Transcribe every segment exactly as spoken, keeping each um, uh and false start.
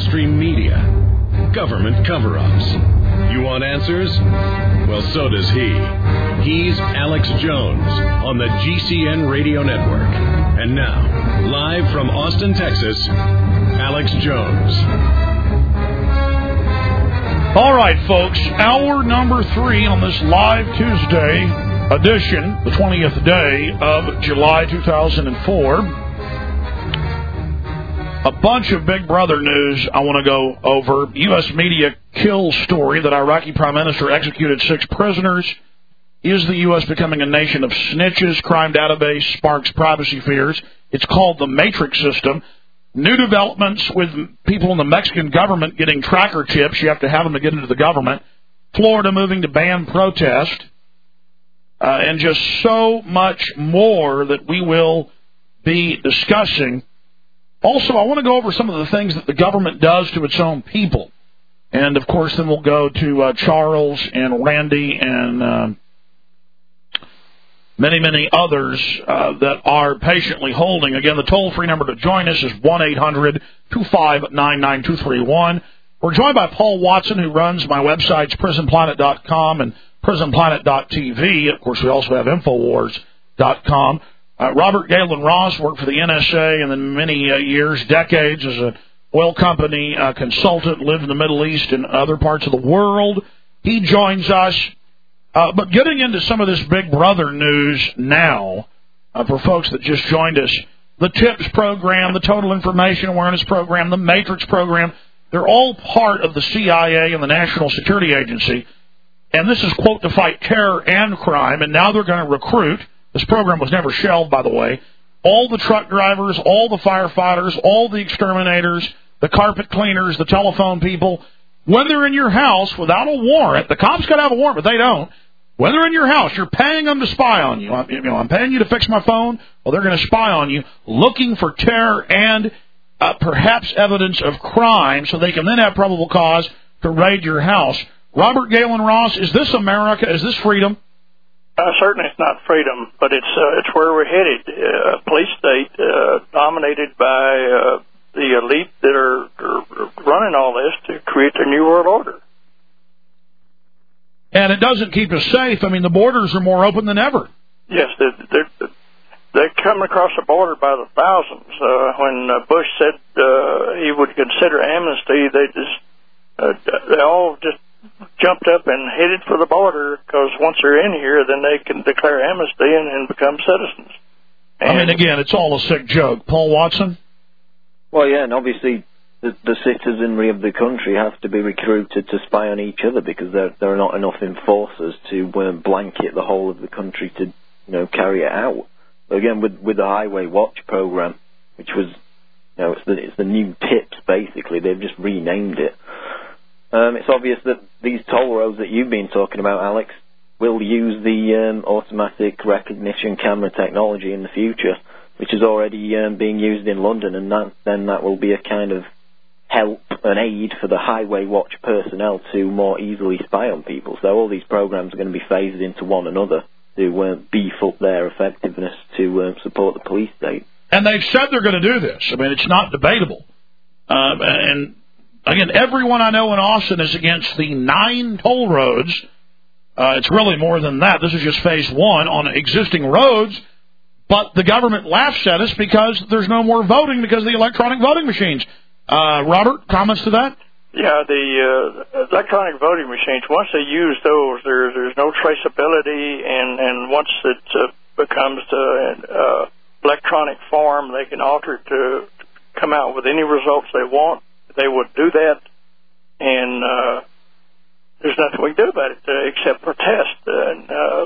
mainstream media, government cover-ups. You want answers? Well, so does he. He's Alex Jones on the G C N Radio Network. And now, live from Austin, Texas, Alex Jones. All right, folks, hour number three on this live Tuesday edition, the twentieth day of July two thousand four. A bunch of Big Brother news I want to go over. U S media kill story that Iraqi Prime Minister executed six prisoners. Is the U S becoming a nation of snitches? Crime database sparks privacy fears. It's called the Matrix system. New developments with people in the Mexican government getting tracker chips. You have to have them to get into the government. Florida moving to ban protest. Uh, and just so much more that we will be discussing. Also, I want to go over some of the things that the government does to its own people. And, of course, then we'll go to uh, Charles and Randy and uh, many, many others uh, that are patiently holding. Again, the toll-free number to join us is one eight hundred two five nine nine two three one. We're joined by Paul Watson, who runs my websites, prison planet dot com and prison planet dot t v. Of course, we also have infowars dot com. Uh, Robert Galen Ross worked for the N S A and then many uh, years, decades, as an oil company uh, consultant, lived in the Middle East and other parts of the world. He joins us. Uh, but getting into some of this Big Brother news now, uh, for folks that just joined us, the TIPS program, the Total Information Awareness program, the Matrix program, they're all part of the C I A and the National Security Agency. And this is, quote, to fight terror and crime, and now they're going to recruit. This program was never shelved, by the way. All the truck drivers, all the firefighters, all the exterminators, the carpet cleaners, the telephone people, when they're in your house without a warrant, the cops got to have a warrant, but they don't. When they're in your house, you're paying them to spy on you. I'm, you know, I'm paying you to fix my phone. Well, they're going to spy on you, looking for terror and uh, perhaps evidence of crime, so they can then have probable cause to raid your house. Robert Galen Ross, is this America? Is this freedom? Uh, certainly it's not freedom, but it's uh, it's where we're headed. Uh, a police state uh, dominated by uh, the elite that are, are running all this to create their new world order. And it doesn't keep us safe. I mean, the borders are more open than ever. Yes, they're, they're, they're coming across the border by the thousands. Uh, when uh, Bush said uh, he would consider amnesty, they just uh, they all just jumped up and headed for the border, because once they're in here, then they can declare amnesty and, and become citizens. And I mean, again, it's all a sick joke. Paul Watson? Well, yeah, and obviously the, the citizenry of the country have to be recruited to spy on each other, because there, there are not enough enforcers to um, blanket the whole of the country to, you know, carry it out. But again, with, with the Highway Watch program, which was, you know, it's the, it's the new TIPS, basically. They've just renamed it. Um, it's obvious that these toll roads that you've been talking about, Alex, will use the um, automatic recognition camera technology in the future, which is already um, being used in London, and that, then that will be a kind of help, an aid for the Highway Watch personnel to more easily spy on people. So all these programs are going to be phased into one another to uh, beef up their effectiveness to uh, support the police state. And they've said they're going to do this. I mean, it's not debatable. Uh, and... Again, everyone I know in Austin is against the nine toll roads. Uh, it's really more than that. This is just phase one on existing roads. But the government laughs at us because there's no more voting because of the electronic voting machines. Uh, Robert, comments to that? Yeah, the uh, electronic voting machines, once they use those, there, there's no traceability, and, and once it uh, becomes uh, uh, electronic form, they can alter it to come out with any results they want. They would do that, and uh, there's nothing we can do about it uh, except protest. And uh,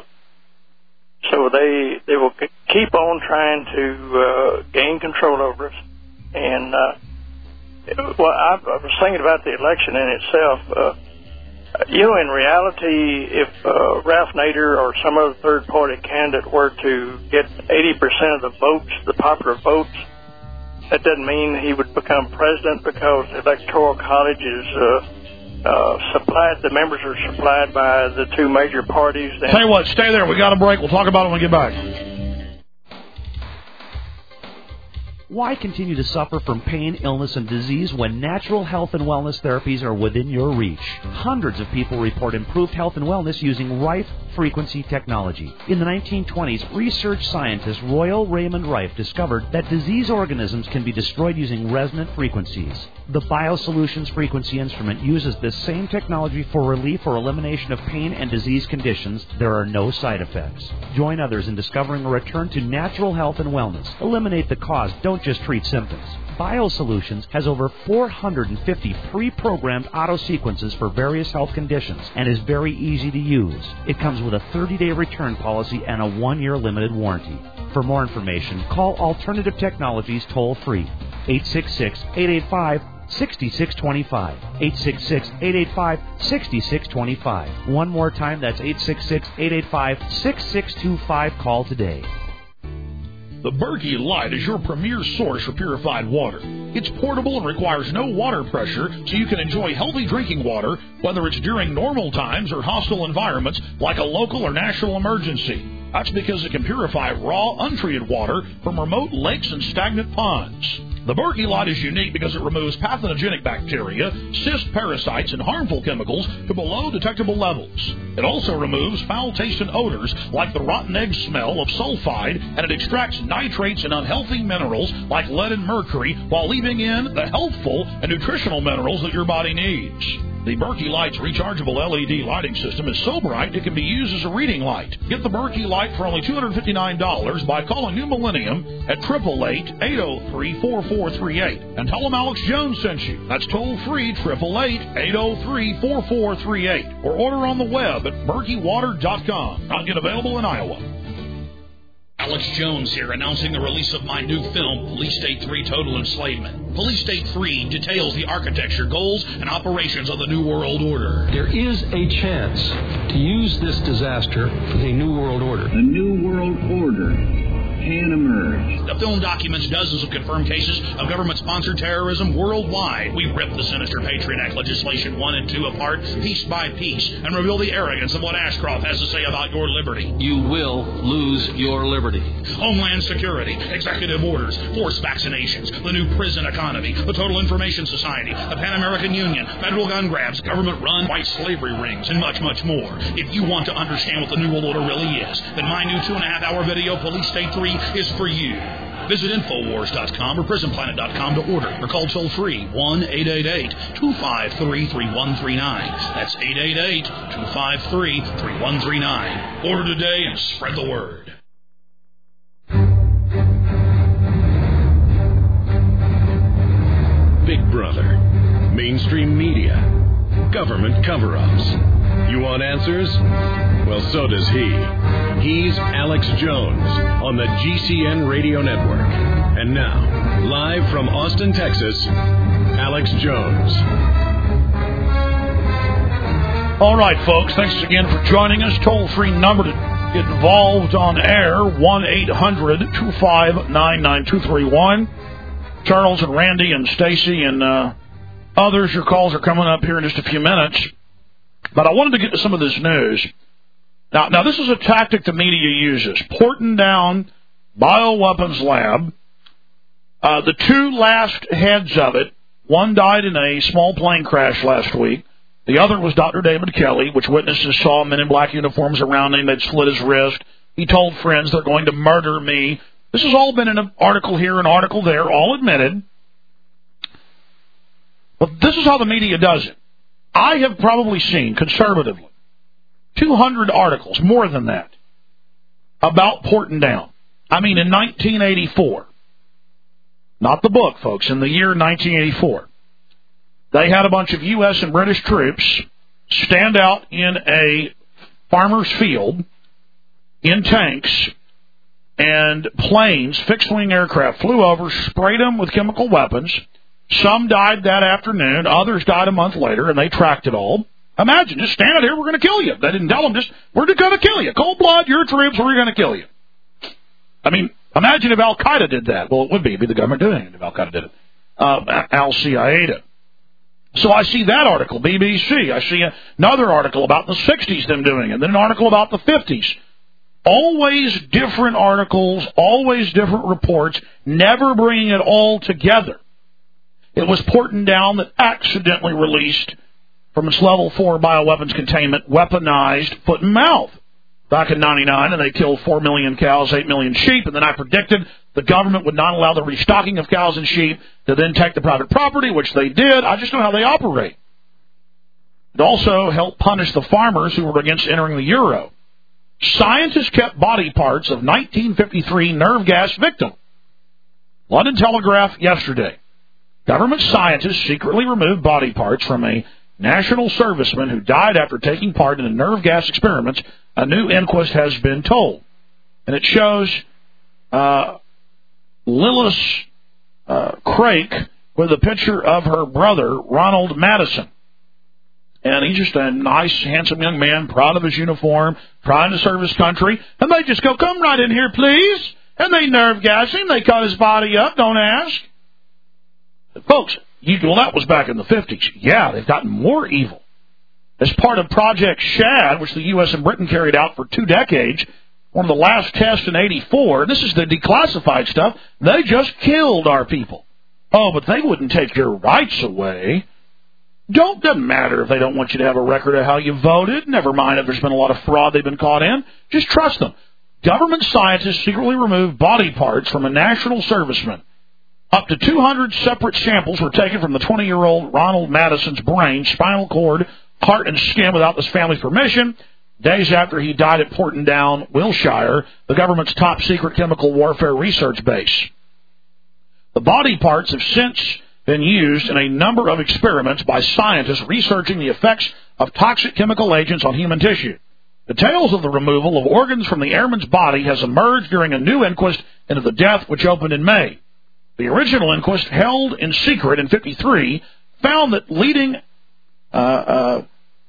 so they they will keep on trying to uh, gain control over us. And uh, well, I, I was thinking about the election in itself. Uh, you know, in reality, if uh, Ralph Nader or some other third-party candidate were to get eighty percent of the votes, the popular votes, that doesn't mean he would become president, because the Electoral College is uh, uh, supplied, the members are supplied by the two major parties. And tell you what, stay there. We got a break. We'll talk about it when we get back. Why continue to suffer from pain, illness, and disease when natural health and wellness therapies are within your reach? Hundreds of people report improved health and wellness using Rife frequency technology. In the nineteen twenties, research scientist Royal Raymond Rife discovered that disease organisms can be destroyed using resonant frequencies. The BioSolutions frequency instrument uses this same technology for relief or elimination of pain and disease conditions. There are no side effects. Join others in discovering a return to natural health and wellness. Eliminate the cause. Don't just treat symptoms. BioSolutions has over four hundred fifty pre-programmed auto sequences for various health conditions and is very easy to use. It comes with a thirty-day return policy and a one-year limited warranty. For more information, call Alternative Technologies toll-free, eight six six, eight eight five, six six two five, eight six six, eight eight five, six six two five. One more time, that's eight six six, eight eight five, six six two five. Call today. The Berkey Light is your premier source for purified water. It's portable and requires no water pressure, so you can enjoy healthy drinking water, whether it's during normal times or hostile environments like a local or national emergency. That's because it can purify raw, untreated water from remote lakes and stagnant ponds. The Berkey Light is unique because it removes pathogenic bacteria, cyst parasites, and harmful chemicals to below detectable levels. It also removes foul taste and odors like the rotten egg smell of sulfide, and it extracts nitrates and unhealthy minerals like lead and mercury while leaving in the healthful and nutritional minerals that your body needs. The Berkey Light's rechargeable L E D lighting system is so bright it can be used as a reading light. Get the Berkey Light for only two hundred fifty-nine dollars by calling New Millennium at eight eight eight, eight oh three, four four three eight and tell them Alex Jones sent you. That's toll-free, eight eight eight, eight oh three, four four three eight, or order on the web at berkey water dot com. Not yet available in Iowa. Alex Jones here, announcing the release of my new film, Police State three Total Enslavement. Police State three details the architecture, goals, and operations of the New World Order. There is a chance to use this disaster for the New World Order. The New World Order can emerge. The film documents dozens of confirmed cases of government-sponsored terrorism worldwide. We rip the sinister Patriot Act legislation one and two apart, piece by piece, and reveal the arrogance of what Ashcroft has to say about your liberty. You will lose your liberty. Homeland Security, executive orders, forced vaccinations, the new prison economy, the Total Information Society, the Pan American Union, federal gun grabs, government-run white slavery rings, and much, much more. If you want to understand what the New World Order really is, then my new two-and-a-half-hour video, Police State three, is for you. Visit Infowars dot com or Prison Planet dot com to order, or call toll-free one eight eight eight, two five three, three one three nine. That's eight eight eight, two five three, three one three nine. Order today and spread the word. Big Brother, mainstream media, government cover-ups. You want answers? Well, so does he. He's Alex Jones on the G C N Radio Network. And now, live from Austin, Texas, Alex Jones. All right, folks, thanks again for joining us. Toll-free number to get involved on air, one eight hundred, two five nine, nine two three one. Charles and Randy and Stacy and uh, others, your calls are coming up here in just a few minutes. But I wanted to get to some of this news. Now, now this is a tactic the media uses. Porton Down Bioweapons Lab. Uh, the two last heads of it, one died in a small plane crash last week. The other was Doctor David Kelly, which witnesses saw men in black uniforms around him. They'd slit his wrist. He told friends, they're going to murder me. This has all been in an article here, an article there, all admitted. But this is how the media does it. I have probably seen, conservatively, two hundred articles, more than that, about Porton Down. I mean, in nineteen eighty-four. Not the book, folks, in the year nineteen eighty-four. They had a bunch of U S and British troops stand out in a farmer's field in tanks, and planes, fixed-wing aircraft, flew over, sprayed them with chemical weapons. Some died that afternoon. Others died a month later, and they tracked it all. Imagine, just stand out here, we're going to kill you. They didn't tell them, just, we're going to kill you. Cold blood, your troops, we're going to kill you. I mean, imagine if Al-Qaeda did that. Well, it would be. It'd be the government doing it if Al-Qaeda did it. Uh, Al-C I A did. So I see that article, B B C. I see another article about the sixties, them doing it, then an article about the fifties. Always different articles, always different reports, never bringing it all together. It was Portendown that accidentally released from its level four bioweapons containment weaponized foot and mouth back in ninety-nine, and they killed four million cows, eight million sheep, and then I predicted the government would not allow the restocking of cows and sheep to then take the private property, which they did. I just know how they operate. It also helped punish the farmers who were against entering the euro. Scientists kept body parts of nineteen fifty-three nerve gas victim. London Telegraph yesterday. Government scientists secretly removed body parts from a national serviceman who died after taking part in the nerve gas experiments, a new inquest has been told. And it shows uh, Lillis uh, Craik with a picture of her brother, Ronald Madison. And he's just a nice, handsome young man, proud of his uniform, trying to serve his country. And they just go, come right in here, please. And they nerve gas him. They cut his body up. Don't ask. But folks, you, well, that was back in the fifties. Yeah, they've gotten more evil. As part of Project Shad, which the U S and Britain carried out for two decades, one of the last tests in eighty-four, this is the declassified stuff, they just killed our people. Oh, but they wouldn't take your rights away. Don't doesn't matter if they don't want you to have a record of how you voted. Never mind if there's been a lot of fraud they've been caught in. Just trust them. Government scientists secretly removed body parts from a national serviceman. Up to two hundred separate samples were taken from the twenty-year-old Ronald Madison's brain, spinal cord, heart, and skin without this family's permission. Days after he died at Portendown, Wiltshire, the government's top-secret chemical warfare research base. The body parts have since been used in a number of experiments by scientists researching the effects of toxic chemical agents on human tissue. Details of the removal of organs from the airman's body has emerged during a new inquest into the death, which opened in May. The original inquest, held in secret in fifty-three, found that leading uh, uh,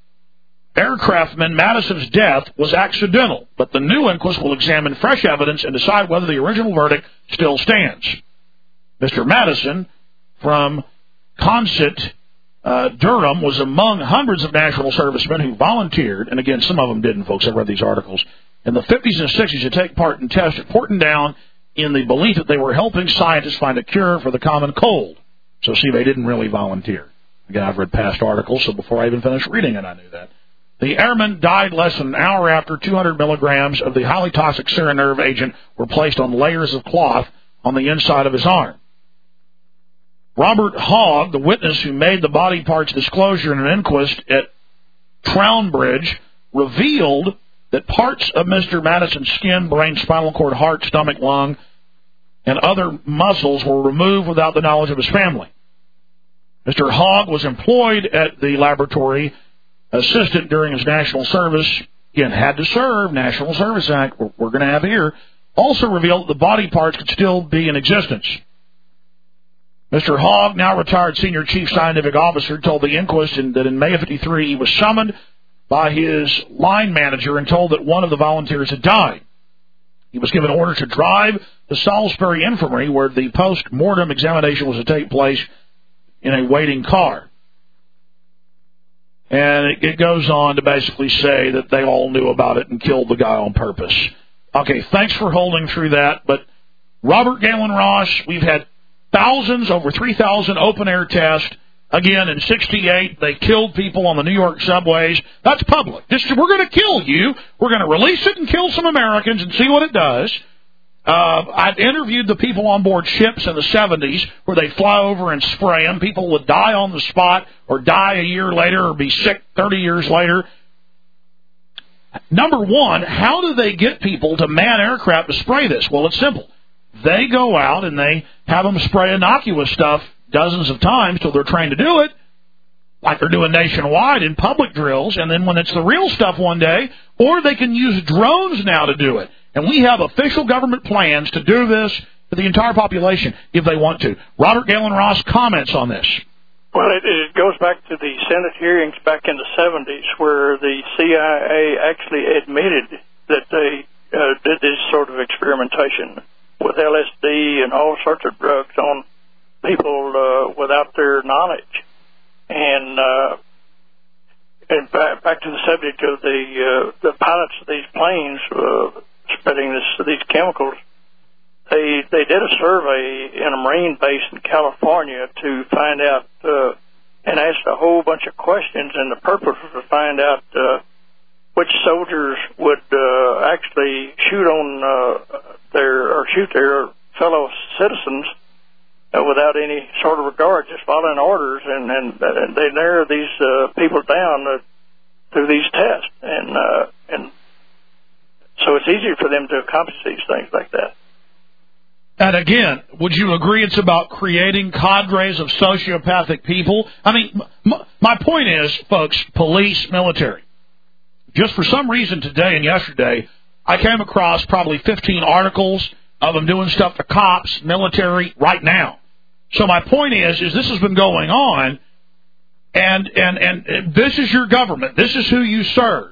aircraftman Madison's death was accidental, but the new inquest will examine fresh evidence and decide whether the original verdict still stands. Mister Madison from Consett, uh, Durham, was among hundreds of national servicemen who volunteered, and again, some of them didn't, folks. I read these articles, in the fifties and sixties to take part in tests at Portendown in the belief that they were helping scientists find a cure for the common cold. So, see, they didn't really volunteer. Again, I've read past articles, so before I even finished reading it, I knew that. The airman died less than an hour after two hundred milligrams of the highly toxic Seronerve agent were placed on layers of cloth on the inside of his arm. Robert Hogg, the witness who made the body parts disclosure in an inquest at Trownbridge, revealed that parts of Mister Madison's skin, brain, spinal cord, heart, stomach, lung, and other muscles were removed without the knowledge of his family. Mister Hogg was employed at the laboratory assistant during his national service. Again, had to serve, National Service Act, we're, we're going to have here. Also revealed that the body parts could still be in existence. Mister Hogg, now retired senior chief scientific officer, told the inquest in, that in May of fifty-three he was summoned by his line manager and told that one of the volunteers had died. He was given orders to drive to Salisbury Infirmary, where the post-mortem examination was to take place, in a waiting car. And it, it goes on to basically say that they all knew about it and killed the guy on purpose. Okay, thanks for holding through that. But Robert Galen Ross, we've had thousands, over three thousand open-air tests. Again, in sixty-eight, they killed people on the New York subways. That's public. This, we're going to kill you. We're going to release it and kill some Americans and see what it does. Uh, I've interviewed the people on board ships in the seventies where they fly over and spray them. People would die on the spot or die a year later or be sick thirty years later. Number one, how do they get people to man aircraft to spray this? Well, it's simple. They go out and they have them spray innocuous stuff dozens of times till they're trained to do it, like they're doing nationwide in public drills, and then when it's the real stuff one day, or they can use drones now to do it. And we have official government plans to do this to the entire population if they want to. Robert Galen Ross comments on this. Well, it, it goes back to the Senate hearings back in the seventies where the C I A actually admitted that they uh, did this sort of experimentation with L S D and all sorts of drugs on people uh, without their knowledge. And, uh, and back, back to the subject of the uh, the pilots of these planes, uh, spreading this these chemicals. They they did a survey in a Marine base in California to find out uh, and asked a whole bunch of questions, and the purpose was to find out uh, which soldiers would uh, actually shoot on uh, their or shoot their fellow citizens uh, without any sort of regard, just following orders, and and, and they narrow these uh, people down uh, through these tests, and uh, and so it's easier for them to accomplish these things like that. And again, would you agree it's about creating cadres of sociopathic people? I mean, m- my point is, folks, police, military. Just for some reason today and yesterday, I came across probably fifteen articles of them doing stuff to cops, military, right now. So my point is, is this has been going on, and and, and this is your government. This is who you serve.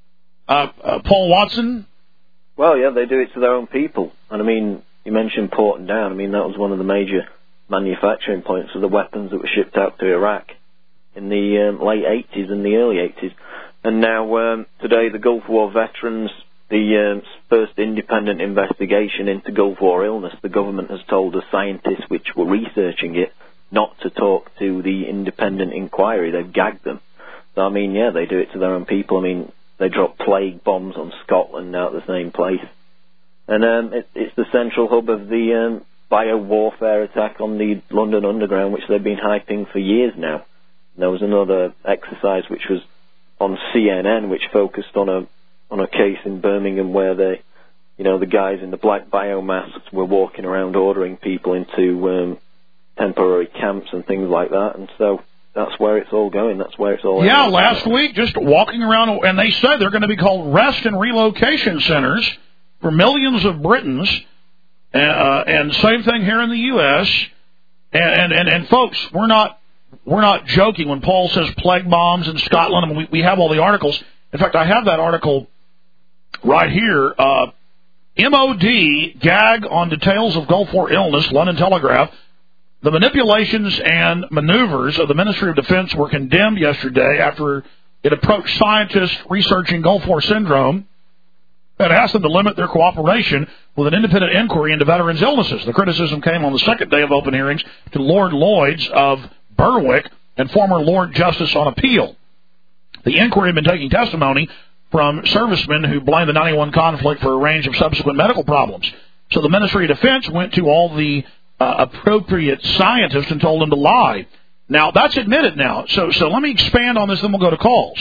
Uh, uh, Paul Watson? Well, yeah, they do it to their own people. And I mean, you mentioned Porton Down. I mean, that was one of the major manufacturing points of the weapons that were shipped out to Iraq in the um, late eighties and the early eighties. And now, um, today, the Gulf War veterans, the um, first independent investigation into Gulf War illness, the government has told the scientists which were researching it not to talk to the independent inquiry. They've gagged them. So, I mean, yeah, they do it to their own people. I mean, they drop plague bombs on Scotland now at the same place. And um, it, it's the central hub of the um, bio-warfare attack on the London Underground, which they've been hyping for years now. And there was another exercise which was on C N N, which focused on a on a case in Birmingham where they, you know, the guys in the black biomasks were walking around ordering people into um, temporary camps and things like that. And so that's where it's all going. That's where it's all. Yeah, last week, just walking around, and they said they're going to be called rest and relocation centers for millions of Britons, uh, and same thing here in the U S And, and, and folks, we're not we're not joking when Paul says plague bombs in Scotland. I mean, we, we have all the articles. In fact, I have that article right here. Uh, M O D gag on details of Gulf War illness, London Telegraph. The manipulations and maneuvers of the Ministry of Defense were condemned yesterday after it approached scientists researching Gulf War syndrome and asked them to limit their cooperation with an independent inquiry into veterans' illnesses. The criticism came on the second day of open hearings to Lord Lloyds of Berwick and former Lord Justice on appeal. The inquiry had been taking testimony from servicemen who blamed the ninety-one conflict for a range of subsequent medical problems. So the Ministry of Defense went to all the uh, appropriate scientists and told them to lie. Now, that's admitted now. So, so let me expand on this, then we'll go to calls.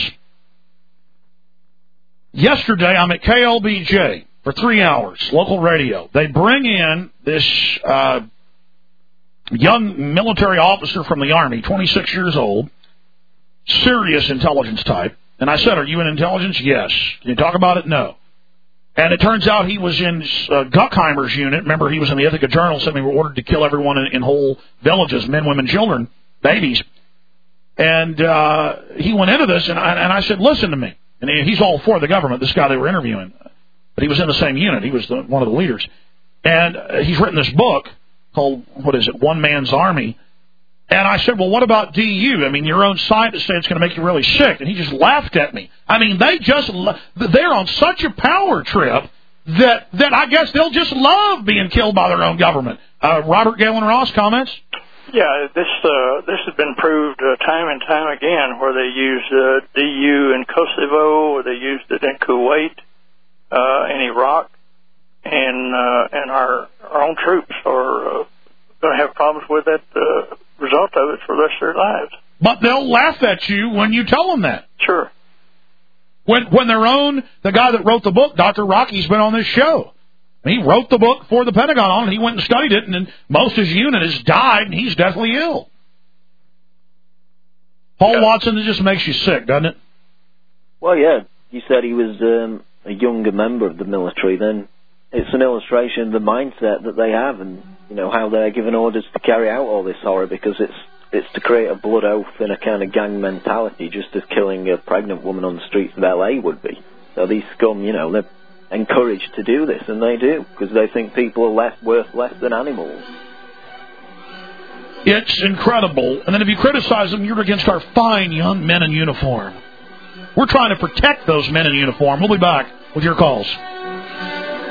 Yesterday, I'm at K L B J for three hours, local radio. They bring in this uh, young military officer from the Army, twenty-six years old, serious intelligence type. And I said, are you in intelligence? Yes. Can you talk about it? No. And it turns out he was in uh, Guckheimer's unit. Remember, he was in the Ithaca Journal, saying we were ordered to kill everyone in, in whole villages, men, women, children, babies. And uh, he went into this, and I, and I said, listen to me. And he's all for the government, this guy they were interviewing. But he was in the same unit. He was the, one of the leaders. And uh, he's written this book called, what is it, One Man's Army. And I said, well, what about D U? I mean, your own scientists say it's going to make you really sick. And he just laughed at me. I mean, they just, they're on such a power trip that, that I guess they'll just love being killed by their own government. Uh, Robert Galen Ross, comments? Yeah, this uh, this has been proved uh, time and time again, where they use uh, D U in Kosovo, or they used it in Kuwait, uh, in Iraq, and uh, and our our own troops are uh, going to have problems with that uh, result of it for the rest of their lives. But they'll laugh at you when you tell them that. Sure. When when their own, the guy that wrote the book, Doctor Rocky's been on this show. He wrote the book for the Pentagon on it. He went and studied it, and then most of his unit has died, and he's deathly ill. Paul yeah. Watson, it just makes you sick, doesn't it? Well, yeah. You said he was um, a younger member of the military. Then it's an illustration of the mindset that they have, and you know how they're given orders to carry out all this horror, because it's it's to create a blood oath and a kind of gang mentality, just as killing a pregnant woman on the streets of L A would be. So these scum, you know, they're encouraged to do this, and they do, because they think people are less worth less than animals. It's incredible. And then if you criticize them, you're against our fine young men in uniform. We're trying to protect those men in uniform. We'll be back with your calls.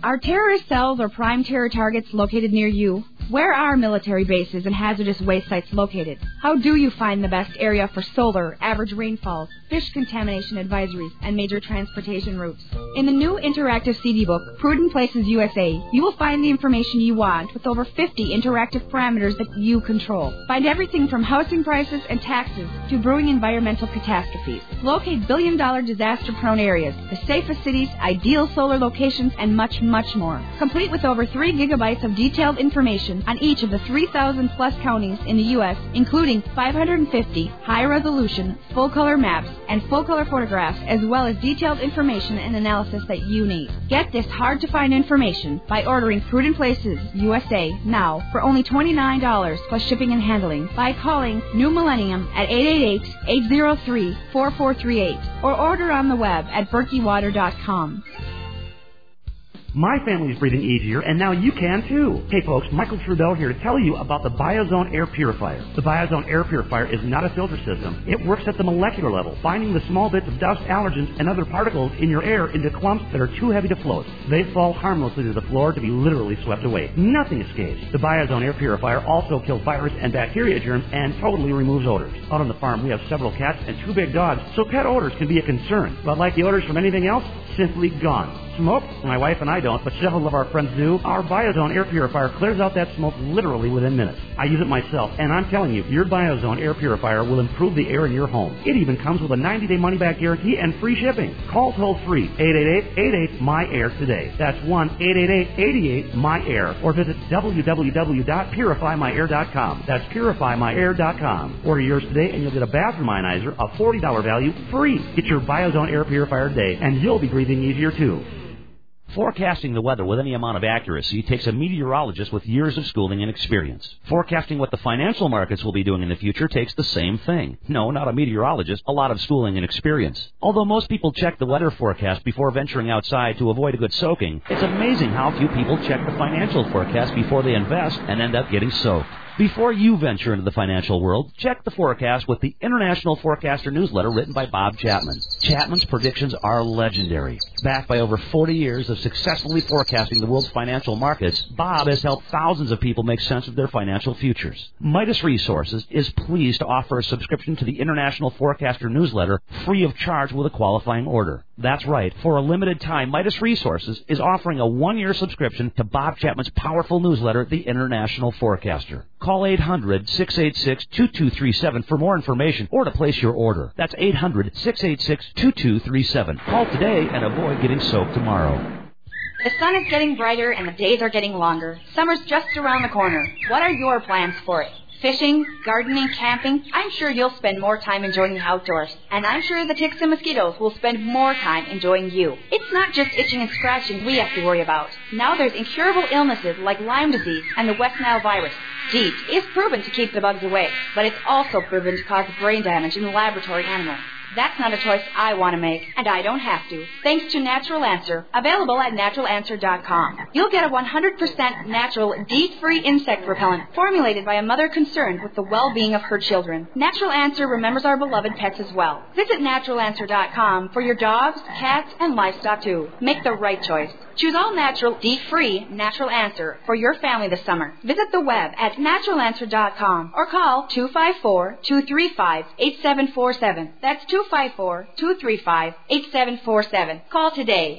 Are terrorist cells or prime terror targets located near you? Where are military bases and hazardous waste sites located? How do you find the best area for solar, average rainfalls, fish contamination advisories, and major transportation routes? In the new interactive C D book, Prudent Places U S A, you will find the information you want with over fifty interactive parameters that you control. Find everything from housing prices and taxes to brewing environmental catastrophes. Locate billion-dollar disaster-prone areas, the safest cities, ideal solar locations, and much, much more. Complete with over three gigabytes of detailed information on each of the three thousand plus counties in the U S, including five hundred fifty high-resolution, full-color maps and full-color photographs, as well as detailed information and analysis that you need. Get this hard-to-find information by ordering Prudent Places U S A now for only twenty-nine dollars plus shipping and handling by calling New Millennium at eight eight eight, eight zero three, four four three eight or order on the web at berkey water dot com. My family's breathing easier, and now you can too. Hey folks, Michael Trudeau here to tell you about the BioZone Air Purifier. The BioZone Air Purifier is not a filter system. It works at the molecular level, finding the small bits of dust, allergens, and other particles in your air into clumps that are too heavy to float. They fall harmlessly to the floor to be literally swept away. Nothing escapes. The BioZone Air Purifier also kills virus and bacteria germs and totally removes odors. Out on the farm, we have several cats and two big dogs, so pet odors can be a concern. But like the odors from anything else, simply gone. Smoke? My wife and I don't, but several of our friends do. Our BioZone Air Purifier clears out that smoke literally within minutes. I use it myself, and I'm telling you, your BioZone Air Purifier will improve the air in your home. It even comes with a ninety-day money-back guarantee and free shipping. Call toll-free eight eight eight, eight eight, M Y A I R today. That's one eight eight eight, eight eight, M Y A I R. Or visit w w w dot purify my air dot com. That's purify my air dot com. Order yours today, and you'll get a bathroom ionizer, a forty dollars value, free. Get your BioZone Air Purifier today, and you'll be breathing easier, too. Forecasting the weather with any amount of accuracy takes a meteorologist with years of schooling and experience. Forecasting what the financial markets will be doing in the future takes the same thing. No, not a meteorologist, a lot of schooling and experience. Although most people check the weather forecast before venturing outside to avoid a good soaking, it's amazing how few people check the financial forecast before they invest and end up getting soaked. Before you venture into the financial world, check the forecast with the International Forecaster newsletter written by Bob Chapman. Chapman's predictions are legendary. Backed by over forty years of successfully forecasting the world's financial markets, Bob has helped thousands of people make sense of their financial futures. Midas Resources is pleased to offer a subscription to the International Forecaster newsletter free of charge with a qualifying order. That's right. For a limited time, Midas Resources is offering a one-year subscription to Bob Chapman's powerful newsletter, The International Forecaster. Call eight hundred, six eight six, two two three seven for more information or to place your order. That's eight hundred, six eight six, two two three seven. Call today and avoid getting soaked tomorrow. The sun is getting brighter and the days are getting longer. Summer's just around the corner. What are your plans for it? Fishing, gardening, camping? I'm sure you'll spend more time enjoying the outdoors. And I'm sure the ticks and mosquitoes will spend more time enjoying you. It's not just itching and scratching we have to worry about. Now there's incurable illnesses like Lyme disease and the West Nile virus. DEET is proven to keep the bugs away, but it's also proven to cause brain damage in laboratory animals. That's not a choice I want to make, and I don't have to, thanks to Natural Answer, available at natural answer dot com. You'll get a one hundred percent natural, DEET-free insect repellent formulated by a mother concerned with the well-being of her children. Natural Answer remembers our beloved pets as well. Visit natural answer dot com for your dogs, cats, and livestock too. Make the right choice. Choose all-natural, DEET-free Natural Answer for your family this summer. Visit the web at natural answer dot com or call two five four, two three five, eight seven four seven. That's two five four, two three five, eight seven four seven. Call today.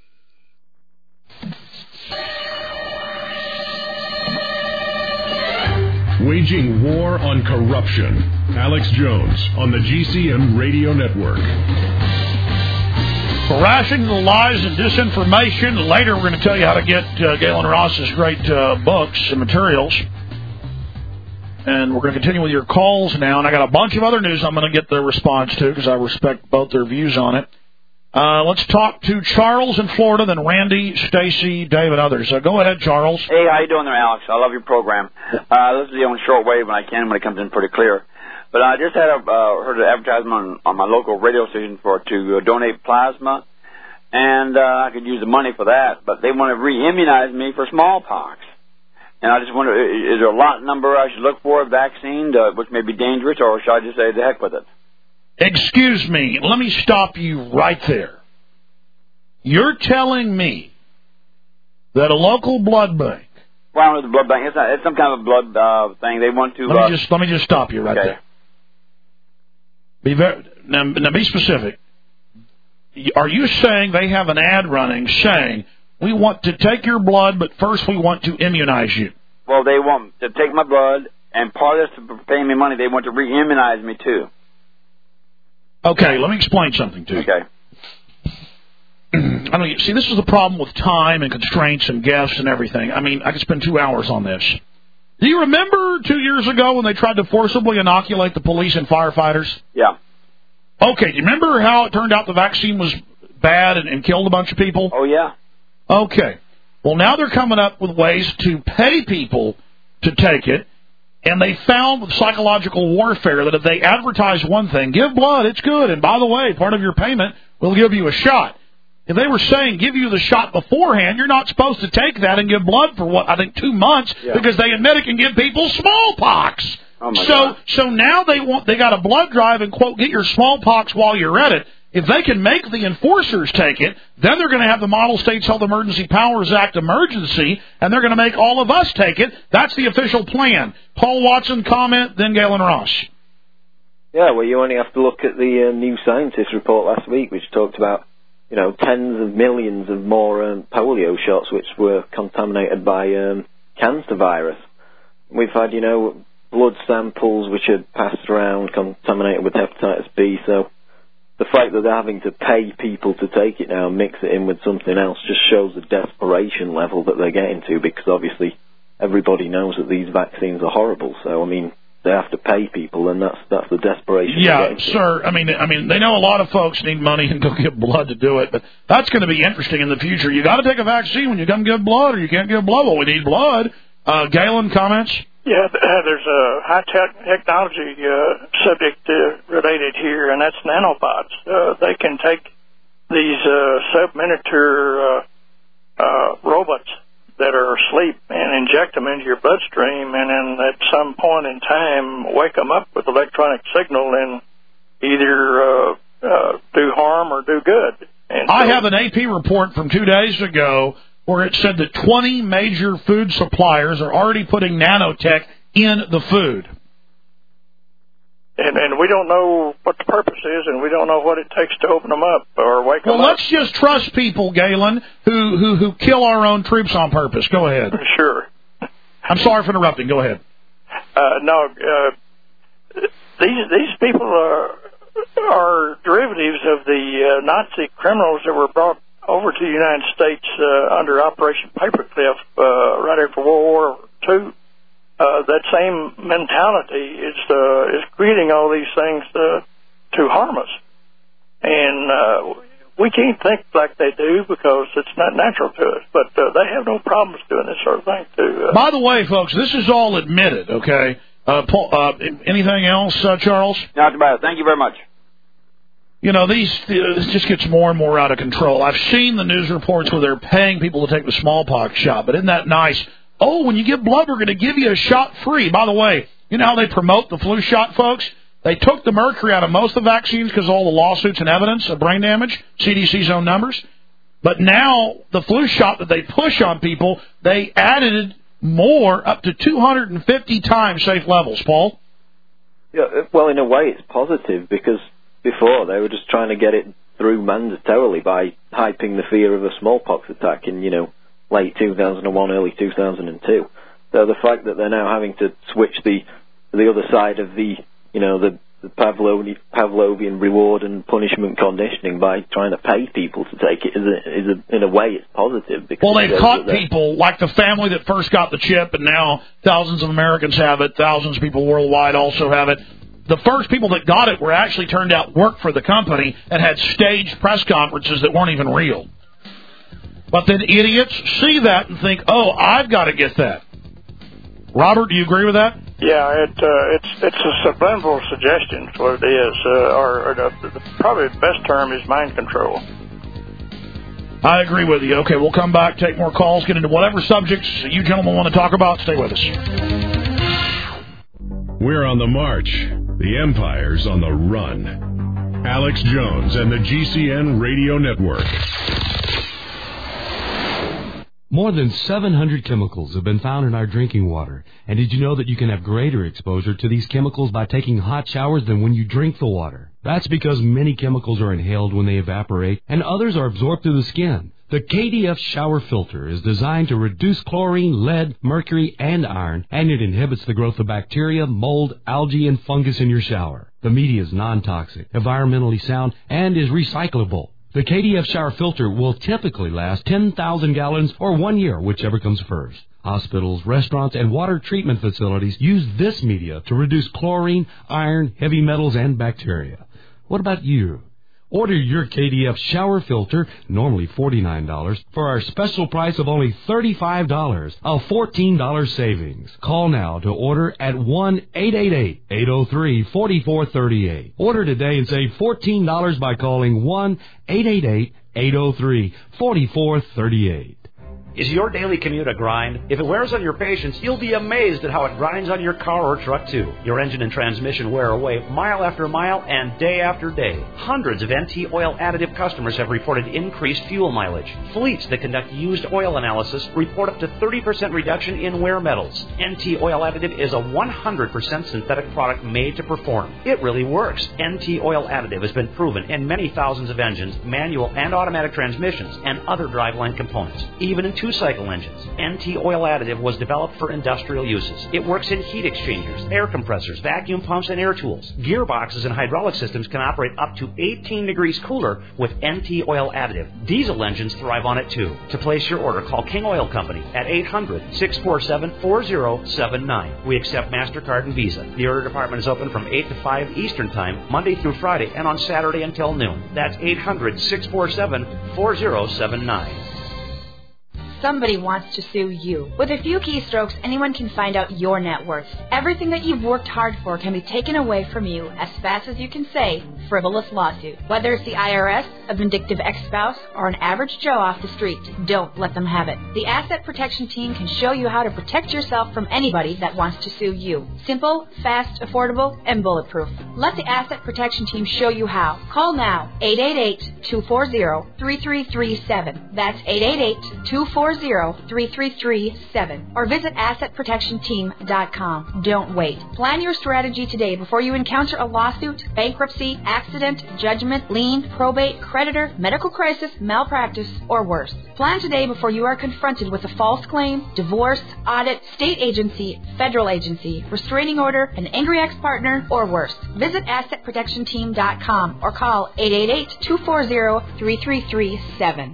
Waging war on corruption. Alex Jones on the G C N Radio Network. Rationing the lies and disinformation. Later, we're going to tell you how to get uh, Galen Ross's great uh, books and materials. And we're going to continue with your calls now. And I got a bunch of other news I'm going to get their response to because I respect both their views on it. Uh, let's talk to Charles in Florida, then Randy, Stacy, Dave, and others. Uh, go ahead, Charles. Hey, how you doing there, Alex? I love your program. Uh, this is the only short wave when I can, when it comes in pretty clear. But I just had a, uh, heard an advertisement on, on my local radio station for to uh, donate plasma, and uh, I could use the money for that. But they want to re-immunize me for smallpox. And I just wonder, is there a lot number I should look for, vaccine, uh, which may be dangerous, or should I just say the heck with it? Excuse me. Let me stop you right there. You're telling me that a local blood bank. Well, with the blood bank, it's not. It's some kind of a blood uh, thing. They want to. Let uh, me just let me just stop you right okay. there. Be very now, now. Be specific. Are you saying they have an ad running saying we want to take your blood, but first we want to immunize you? Well, they want to take my blood, and part of this to pay me money. They want to re-immunize me too. Okay, let me explain something to you. Okay. I don't see. This is the problem with time and constraints and guests and everything. I mean, I could spend two hours on this. Do you remember two years ago when they tried to forcibly inoculate the police and firefighters? Yeah. Okay. Do you remember how it turned out the vaccine was bad and, and killed a bunch of people? Oh yeah. Okay. Well, now they're coming up with ways to pay people to take it, and they found with psychological warfare that if they advertise one thing, give blood, it's good, and by the way, part of your payment, we'll give you a shot. If they were saying give you the shot beforehand, you're not supposed to take that and give blood for, what, I think two months, yeah. because they admit it can give people smallpox. Oh my so God. so now they want they got a blood drive and, quote, get your smallpox while you're at it. If they can make the enforcers take it, then they're going to have the Model States Health Emergency Powers Act emergency, and they're going to make all of us take it. That's the official plan. Paul Watson, comment, then Galen Ross. Yeah, well, you only have to look at the uh, New Scientist report last week, which talked about, you know, tens of millions of more um, polio shots which were contaminated by um, cancer virus. We've had, you know, blood samples which are passed around contaminated with hepatitis B, so the fact that they're having to pay people to take it now and mix it in with something else just shows the desperation level that they're getting to, because obviously everybody knows that these vaccines are horrible. So, I mean, they have to pay people, and that's that's the desperation. Yeah, sir. I mean, I mean, they know a lot of folks need money and go get blood to do it, but that's going to be interesting in the future. You got to take a vaccine when you come give blood, or you can't give blood. Well, we need blood. Uh, Galen, comments? Yeah, there's a high-tech technology uh, subject uh, related here, and that's nanobots. Uh, they can take these uh, sub-miniature uh, uh, robots that are asleep and inject them into your bloodstream, and then at some point in time wake them up with electronic signal and either uh, uh, do harm or do good. And I so, have an A P report from two days ago where it said that twenty major food suppliers are already putting nanotech in the food. And, and we don't know what the purpose is, and we don't know what it takes to open them up or wake well, them up. Well, let's just trust people, Galen, who, who, who kill our own troops on purpose. Go ahead. Sure. I'm sorry for interrupting. Go ahead. Uh, no, uh, these these people are, are derivatives of the uh, Nazi criminals that were brought over to the United States uh, under Operation Paperclip uh, right after World War Two. Uh, that same mentality is uh, is creating all these things uh, to harm us, and uh, we can't think like they do because it's not natural to us. But uh, they have no problems doing this sort of thing too. Uh, By the way, folks, this is all admitted. Okay. Uh, Paul, uh, anything else, uh, Charles? Not about it. Thank you very much. You know, these this just gets more and more out of control. I've seen the news reports where they're paying people to take the smallpox shot, but isn't that nice? Oh, when you give blood, we're going to give you a shot free. By the way, you know how they promote the flu shot, folks? They took the mercury out of most of the vaccines because of all the lawsuits and evidence of brain damage, C D C's own numbers. But now the flu shot that they push on people, they added more, up to two hundred fifty times safe levels, Paul. Yeah, well, in a way it's positive, because before they were just trying to get it through mandatorily by hyping the fear of a smallpox attack in, you know, late two thousand one, early two thousand two. So the fact that they're now having to switch the the other side of the, you know, the, the Pavlovian, Pavlovian reward and punishment conditioning by trying to pay people to take it is, a, is a, in a way it's positive. Because well, they've caught people like the family that first got the chip, and now thousands of Americans have it. Thousands of people worldwide also have it. The first people that got it were actually turned out worked for the company and had staged press conferences that weren't even real. But then idiots see that and think, oh, I've got to get that. Robert, do you agree with that? Yeah, it uh, it's it's a subliminal suggestion is what it is, uh, or, or the, the, probably the best term is mind control. I agree with you. Okay, we'll come back, take more calls, get into whatever subjects you gentlemen want to talk about. Stay with us. We're on the march. The Empire's on the run. Alex Jones and the G C N Radio Network. More than seven hundred chemicals have been found in our drinking water. And did you know that you can have greater exposure to these chemicals by taking hot showers than when you drink the water? That's because many chemicals are inhaled when they evaporate, and others are absorbed through the skin. The K D F shower filter is designed to reduce chlorine, lead, mercury, and iron, and it inhibits the growth of bacteria, mold, algae, and fungus in your shower. The media is non-toxic, environmentally sound, and is recyclable. The K D F shower filter will typically last ten thousand gallons or one year, whichever comes first. Hospitals, restaurants, and water treatment facilities use this media to reduce chlorine, iron, heavy metals, and bacteria. What about you? Order your K D F shower filter, normally forty-nine dollars, for our special price of only thirty-five dollars, a fourteen dollars savings. Call now to order at one eight eight eight, eight oh three, four four three eight. Order today and save fourteen dollars by calling one eight eight eight, eight oh three, four four three eight. Is your daily commute a grind? If it wears on your patience, you'll be amazed at how it grinds on your car or truck, too. Your engine and transmission wear away mile after mile and day after day. Hundreds of N T Oil Additive customers have reported increased fuel mileage. Fleets that conduct used oil analysis report up to thirty percent reduction in wear metals. N T Oil Additive is a one hundred percent synthetic product made to perform. It really works. N T Oil Additive has been proven in many thousands of engines, manual and automatic transmissions, and other driveline components, even in two-cycle engines. N T Oil Additive was developed for industrial uses. It works in heat exchangers, air compressors, vacuum pumps, and air tools. Gearboxes and hydraulic systems can operate up to eighteen degrees cooler with N T Oil Additive. Diesel engines thrive on it too. To place your order, call King Oil Company at eight hundred, six four seven, four oh seven nine. We accept MasterCard and Visa. The order department is open from eight to five Eastern Time, Monday through Friday, and on Saturday until noon. That's eight hundred, six four seven, four oh seven nine. Somebody wants to sue you. With a few keystrokes, anyone can find out your net worth. Everything that you've worked hard for can be taken away from you as fast as you can say, frivolous lawsuit. Whether it's the I R S, a vindictive ex-spouse, or an average Joe off the street, don't let them have it. The Asset Protection Team can show you how to protect yourself from anybody that wants to sue you. Simple, fast, affordable, and bulletproof. Let the Asset Protection Team show you how. Call now, eight eight eight, two four zero, three three three seven. That's eight eight eight, two four zero, three three three seven. Or visit asset protection team dot com. Don't wait. Plan your strategy today before you encounter a lawsuit, bankruptcy, accident, judgment, lien, probate, creditor, medical crisis, malpractice, or worse. Plan today before you are confronted with a false claim, divorce, audit, state agency, federal agency, restraining order, an angry ex-partner, or worse. Visit asset protection team dot com or call eight eight eight, two four zero, three three three seven.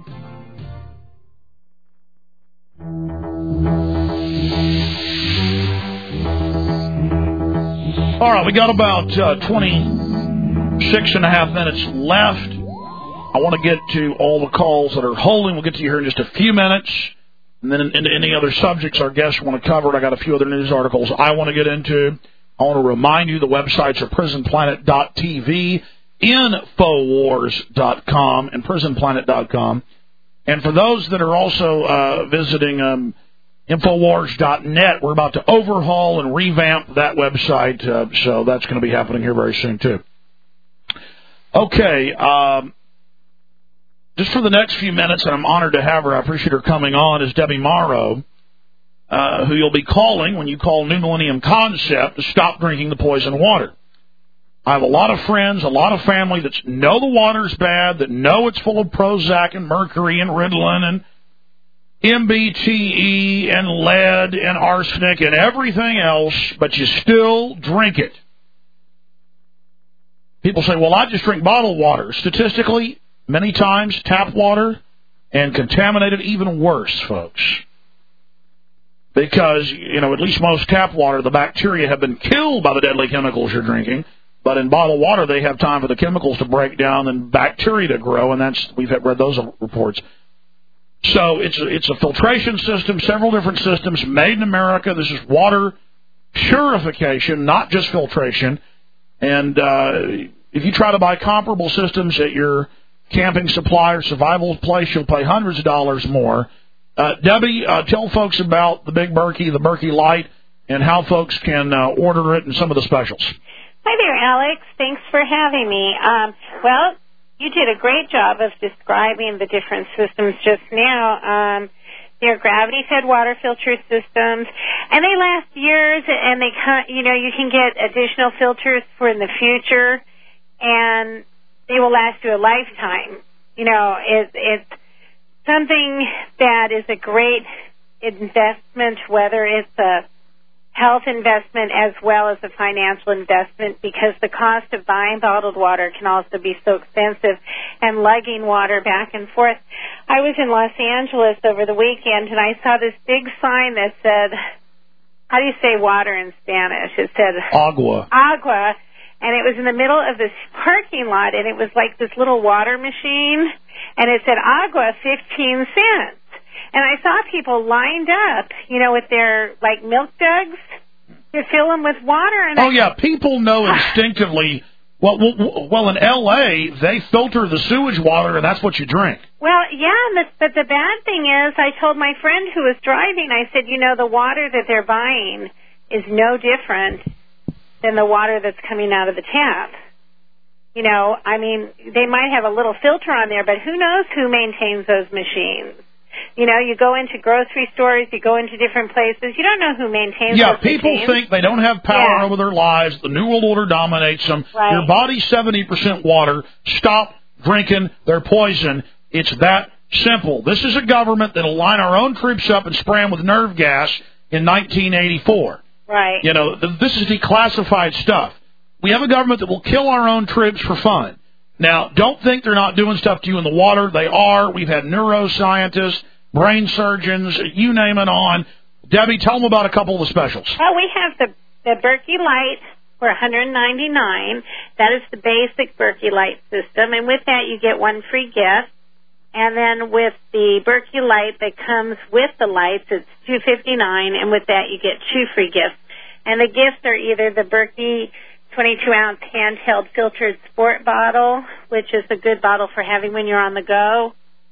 All right, we got about uh, twenty-six and a half minutes left. I want to get to all the calls that are holding. We'll get to you here in just a few minutes. And then into any other subjects our guests want to cover. I got a few other news articles I want to get into. I want to remind you the websites are prison planet dot t v, infowars dot com, and prison planet dot com. And for those that are also uh, visiting um, infowars dot net, we're about to overhaul and revamp that website, uh, so that's going to be happening here very soon, too. Okay, um, just for the next few minutes, and I'm honored to have her, I appreciate her coming on, is Debbie Morrow, uh, who you'll be calling when you call New Millennium Concept to stop drinking the poison water. I have a lot of friends, a lot of family that know the water's bad, that know it's full of Prozac and mercury and Ritalin and M B T E and lead and arsenic and everything else, but you still drink it. People say, well, I just drink bottled water. Statistically, many times, tap water and contaminated even worse, folks. Because, you know, at least most tap water, the bacteria have been killed by the deadly chemicals you're drinking. But in bottled water, they have time for the chemicals to break down and bacteria to grow, and that's we've read those reports. So it's a, it's a filtration system, several different systems made in America. This is water purification, not just filtration. And uh, if you try to buy comparable systems at your camping supply or survival place, you'll pay hundreds of dollars more. Uh, Debbie, uh, tell folks about the Big Berkey, the Berkey Light, and how folks can uh, order it and some of the specials. Hi there, Alex. Thanks for having me. Um, well, you did a great job of describing the different systems just now. Um, They're gravity-fed water filter systems, and they last years. And they, you know, you can get additional filters for in the future, and they will last you a lifetime. You know, it, it's something that is a great investment, whether it's a health investment as well as a financial investment, because the cost of buying bottled water can also be so expensive, and lugging water back and forth. I was in Los Angeles over the weekend, and I saw this big sign that said, how do you say water in Spanish? It said agua. Agua, and it was in the middle of this parking lot, and it was like this little water machine, and it said agua, fifteen cents. And I saw people lined up, you know, with their, like, milk jugs to fill them with water. And oh, I, yeah, people know instinctively. Well, well, well, in L A, they filter the sewage water, and that's what you drink. Well, yeah, but the bad thing is, I told my friend who was driving, I said, you know, the water that they're buying is no different than the water that's coming out of the tap. You know, I mean, they might have a little filter on there, but who knows who maintains those machines? You know, you go into grocery stores, you go into different places, you don't know who maintains yeah, those people machines. think they don't have power yeah. over their lives. The New World Order dominates them. Right. Your body's seventy percent water. Stop drinking their poison. It's that simple. This is a government that will line our own troops up and spray them with nerve gas in nineteen eighty-four. Right. You know, th- this is declassified stuff. We have a government that will kill our own troops for fun. Now, don't think they're not doing stuff to you in the water. They are. We've had neuroscientists, brain surgeons, you name it on. Debbie, tell them about a couple of the specials. Well, we have the, the Berkey Light for one hundred ninety-nine dollars. That is the basic Berkey Light system, and with that you get one free gift. And then with the Berkey Light that comes with the lights, it's two hundred fifty-nine dollars, and with that you get two free gifts. And the gifts are either the Berkey twenty-two ounce handheld filtered sport bottle, which is a good bottle for having when you're on the go,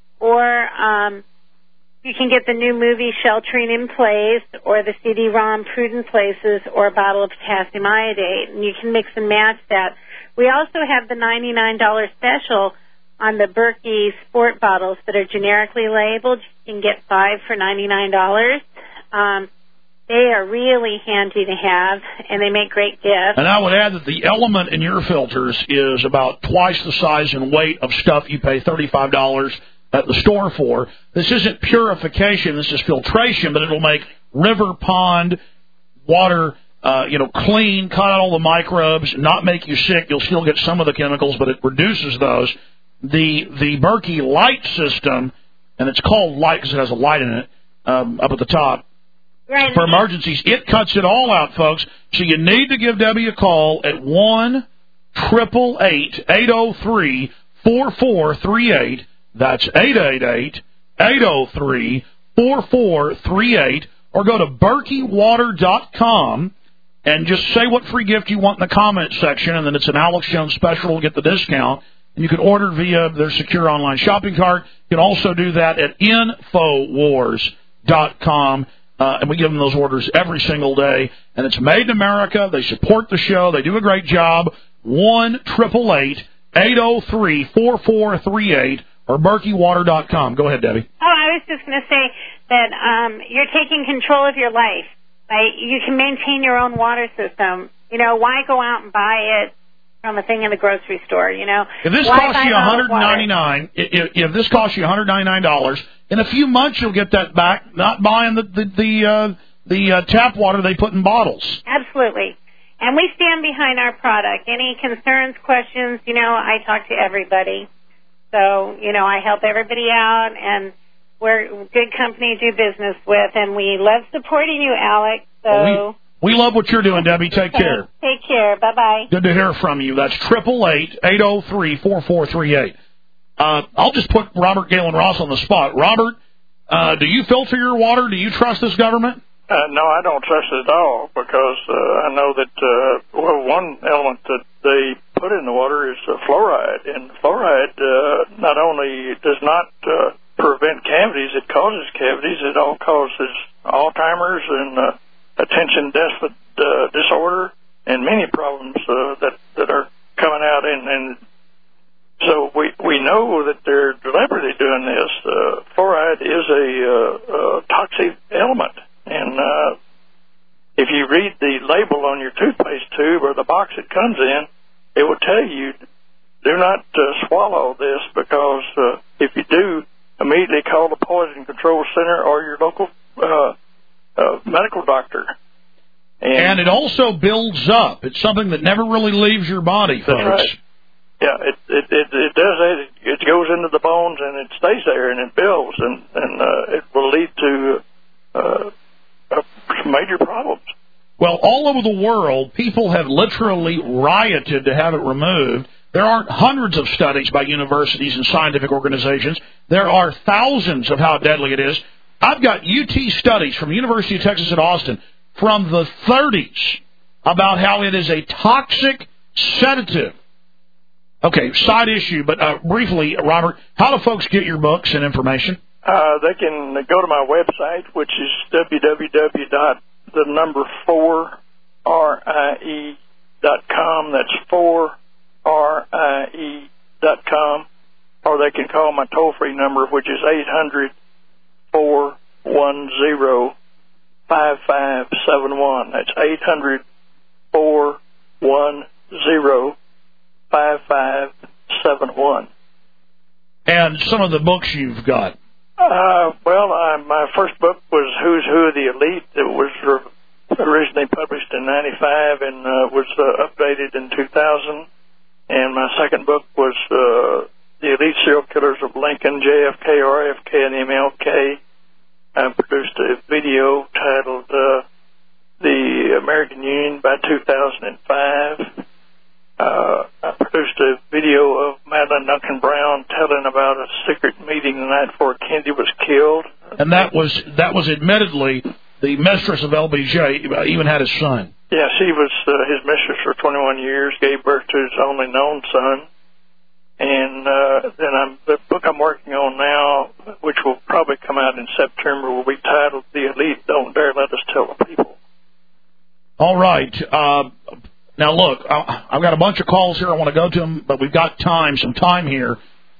or um, you can get the new movie Sheltering in Place, or the C D ROM Prudent Places, or a bottle of potassium iodate, and you can mix and match that. We also have the ninety-nine dollars special on the Berkey sport bottles that are generically labeled. You can get five for ninety-nine dollars. Um, They are really handy to have, and they make great gifts. And I would add that the element in your filters is about twice the size and weight of stuff you pay thirty-five dollars at the store for. This isn't purification, this is filtration, but it'll make river, pond, water, uh, you know, clean, cut out all the microbes, not make you sick. You'll still get some of the chemicals, but it reduces those. The the Berkey Light system, and it's called Light because it has a light in it um, up at the top, right. for emergencies, it cuts it all out, folks. So you need to give Debbie a call at one eight eight eight, eight oh three, four four three eight. That's eight eight eight, eight oh three, four four three eight. Or go to berkey water dot com and just say what free gift you want in the comment section, and then it's an Alex Jones special to get the discount. And you can order via their secure online shopping cart. You can also do that at infowars dot com. Uh, and we give them those orders every single day. And it's made in America. They support the show. They do a great job. one eight eight eight, eight oh three, four four three eight or berkey water dot com. Go ahead, Debbie. Oh, I was just going to say that um, you're taking control of your life. Right? You can maintain your own water system. You know, why go out and buy it from a thing in the grocery store, you know? If this why costs you one hundred ninety-nine dollars, if, if this costs you one hundred ninety-nine dollars, in a few months you'll get that back, not buying the the the, uh, the uh, tap water they put in bottles. Absolutely. And we stand behind our product. Any concerns, questions, you know, I talk to everybody. So, you know, I help everybody out, and we're a good company to do business with, and we love supporting you, Alex. So Well, we, we love what you're doing, Debbie. Take okay. care. Take care. Bye-bye. Good to hear from you. That's eight eight eight, eight oh three, four four three eight. Uh, I'll just put Robert Galen Ross on the spot. Robert, uh, do you filter your water? Do you trust this government? Uh, no, I don't trust it at all, because uh, I know that, uh, well, one element that they put in the water is uh, fluoride, and fluoride uh, not only does not uh, prevent cavities, it causes cavities. It all causes Alzheimer's and uh, attention deficit uh, disorder and many problems uh, that, that are coming out, and, and so we we know that they're deliberately doing this. Uh, fluoride is a uh, uh, you read the label on your toothpaste tube or the box it comes in, it will tell you, do not uh, swallow this because uh, if you do, immediately call the Poison Control Center or your local uh, uh, medical doctor. And, and it also builds up. It's something that never really leaves your body, folks. That's right. Yeah, it, it it it does it. It goes into the bones and it stays there and it builds and and uh, it will lead to uh, uh, major problems. Well, all over the world, people have literally rioted to have it removed. There aren't hundreds of studies by universities and scientific organizations. There are thousands of how deadly it is. I've got U T studies from the University of Texas at Austin from the thirties about how it is a toxic sedative. Okay, side issue, but uh, briefly, Robert, how do folks get your books and information? Uh, they can go to my website, which is w w w dot the number four R I E dot com. That's four R I E dot com. Or they can call my toll-free number, which is eight hundred, four one zero, five five seven one. That's eight hundred, four one zero, five five seven one. And some of the books you've got. Uh, well, uh, my first book was Who's Who of the Elite. It was re- originally published in ninety-five and uh, was uh, updated in two thousand. And my second book was uh, The Elite Serial Killers of Lincoln, J F K, R F K, and M L K. I produced a video titled uh, The American Union by two thousand five. Uh, I produced a video of Madeline Duncan Brown telling about a secret meeting the night before Kennedy was killed. And that was that was admittedly the mistress of L B J, even had his son. Yeah, she was uh, his mistress for twenty-one years, gave birth to his only known son. And uh, then I'm, the book I'm working on now, which will probably come out in September, will be titled The Elite Don't Dare Let Us Tell the People. All right. Uh, Now, look, I've got a bunch of calls here. I want to go to them, but we've got time, some time here.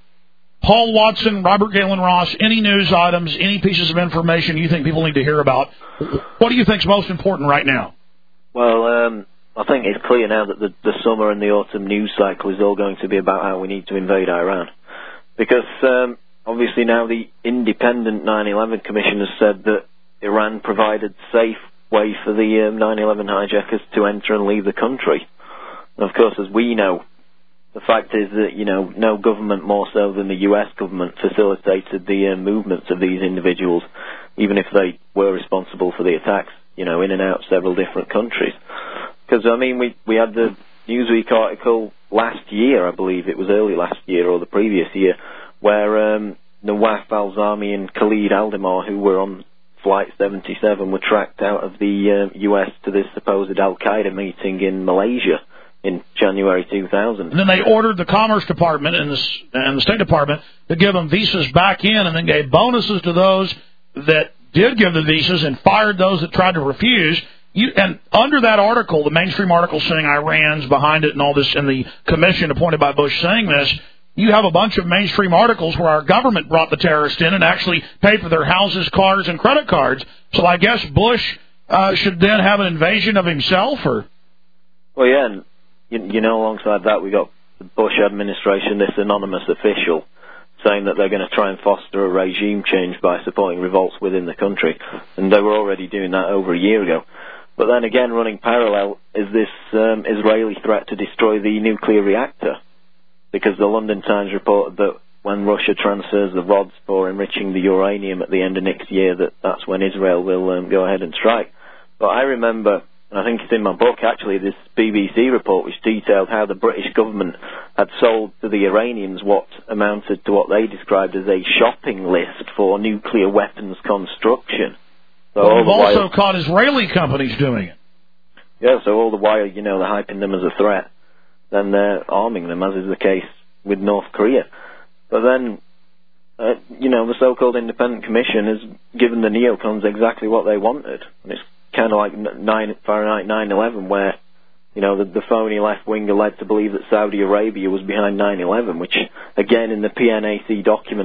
Paul Watson, Robert Galen Ross, any news items, any pieces of information you think people need to hear about? What do you think is most important right now? Well, um, I think it's clear now that the, the summer and the autumn news cycle is all going to be about how we need to invade Iran. Because, um, obviously now the independent nine eleven Commission has said that Iran provided safe way for the um, nine eleven hijackers to enter and leave the country. And of course, as we know, the fact is that, you know, no government more so than the U S government facilitated the uh, movements of these individuals, even if they were responsible for the attacks, you know, in and out of several different countries. Because, I mean, we, we had the Newsweek article last year, I believe it was early last year or the previous year, where um, Nawaf al-Zami and Khalid al-Dimar, who were on Flight seventy-seven, were tracked out of the uh, U S to this supposed Al-Qaeda meeting in Malaysia in January two thousand. And then they ordered the Commerce Department and the, and the State Department to give them visas back in, and then gave bonuses to those that did give the visas and fired those that tried to refuse. You, and under that article, the mainstream article saying Iran's behind it and all this, and the commission appointed by Bush saying this, you have a bunch of mainstream articles where our government brought the terrorists in and actually paid for their houses, cars, and credit cards. So I guess Bush uh, should then have an invasion of himself, or? Well, yeah, and you, you know, alongside that, we got the Bush administration, this anonymous official, saying that they're going to try and foster a regime change by supporting revolts within the country. And they were already doing that over a year ago. But then again, running parallel is this um, Israeli threat to destroy the nuclear reactor. Because the London Times reported that when Russia transfers the rods for enriching the uranium at the end of next year, that that's when Israel will um, go ahead and strike. But I remember, and I think it's in my book actually, this B B C report which detailed how the British government had sold to the Iranians what amounted to what they described as a shopping list for nuclear weapons construction. So well, we've also while, caught Israeli companies doing it. Yeah, so all the while, you know, they're hyping them as a threat. Then they're arming them, as is the case with North Korea. But then, uh, you know, the so-called independent commission has given the neocons exactly what they wanted. And it's kind of like nine, Fahrenheit nine eleven, where, you know, the, the phony left wing are led to believe that Saudi Arabia was behind nine eleven, which, again, in the P N A C documents,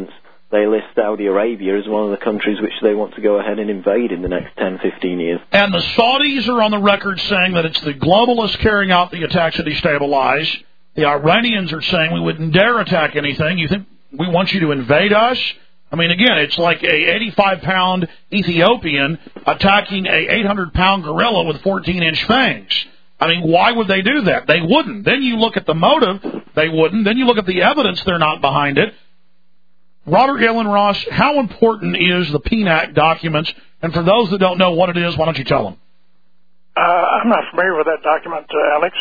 they list Saudi Arabia as one of the countries which they want to go ahead and invade in the next ten, fifteen years. And the Saudis are on the record saying that it's the globalists carrying out the attacks to destabilize. The Iranians are saying we wouldn't dare attack anything. You think we want you to invade us? I mean, again, it's like a eighty-five pound Ethiopian attacking a eight hundred pound gorilla with fourteen inch fangs. I mean, why would they do that? They wouldn't. Then you look at the motive, they wouldn't. Then you look at the evidence, they're not behind it. Robert Galen Ross, how important is the P N A C documents? And for those that don't know what it is, why don't you tell them? Uh, I'm not familiar with that document, uh, Alex.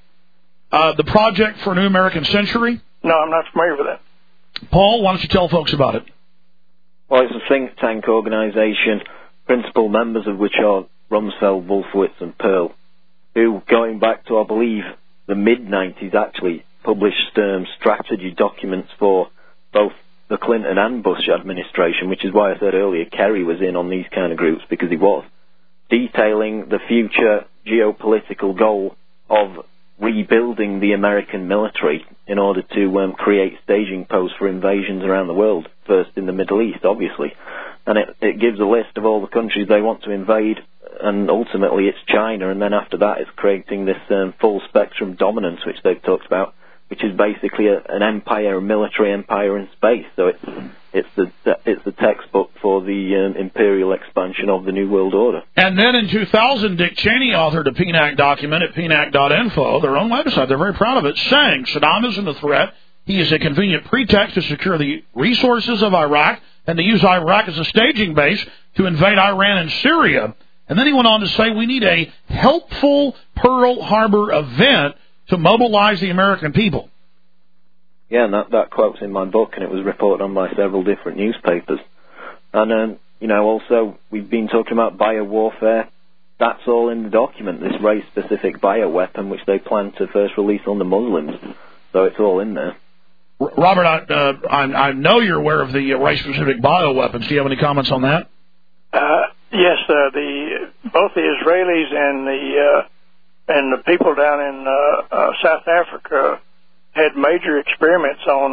Uh, the Project for a New American Century? No, I'm not familiar with that. Paul, why don't you tell folks about it? Well, it's a think tank organisation, principal members of which are Rumsfeld, Wolfowitz and Pearl, who, going back to, I believe, the mid nineties, actually published um, strategy documents for both the Clinton and Bush administration, which is why I said earlier Kerry was in on these kind of groups, because he was, detailing the future geopolitical goal of rebuilding the American military in order to um, create staging posts for invasions around the world, first in the Middle East, obviously. And it, it gives a list of all the countries they want to invade, and ultimately it's China, and then after that it's creating this um, full spectrum dominance, which they've talked about, which is basically a, an empire, a military empire in space. So it's it's the it's the textbook for the um, imperial expansion of the New World Order. And then in two thousand, Dick Cheney authored a P N A C document at P N A C dot info, their own website. They're very proud of it, saying Saddam isn't a threat. He is a convenient pretext to secure the resources of Iraq and to use Iraq as a staging base to invade Iran and Syria. And then he went on to say we need a helpful Pearl Harbor event to mobilize the American people. Yeah, and that, that quote's in my book, and it was reported on by several different newspapers. And, um, you know, also, we've been talking about biowarfare. That's all in the document, this race-specific bioweapon, which they plan to first release on the Muslims. So it's all in there. Robert, I, uh, I, I know you're aware of the race-specific bioweapons. Do you have any comments on that? Uh, yes, uh, the both the Israelis and the... Uh And the people down in uh, uh, South Africa had major experiments on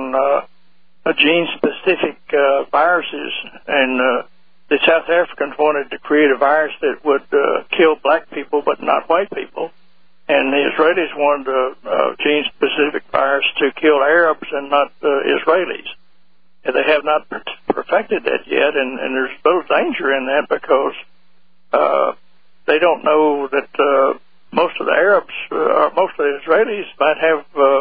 uh, gene-specific uh, viruses, and uh, the South Africans wanted to create a virus that would uh, kill black people but not white people, and the Israelis wanted a uh, gene-specific virus to kill Arabs and not uh, Israelis. And they have not per- perfected that yet, and, and there's little danger in that because uh, they don't know that... Uh, Most of the Arabs, uh, or most of the Israelis might have uh,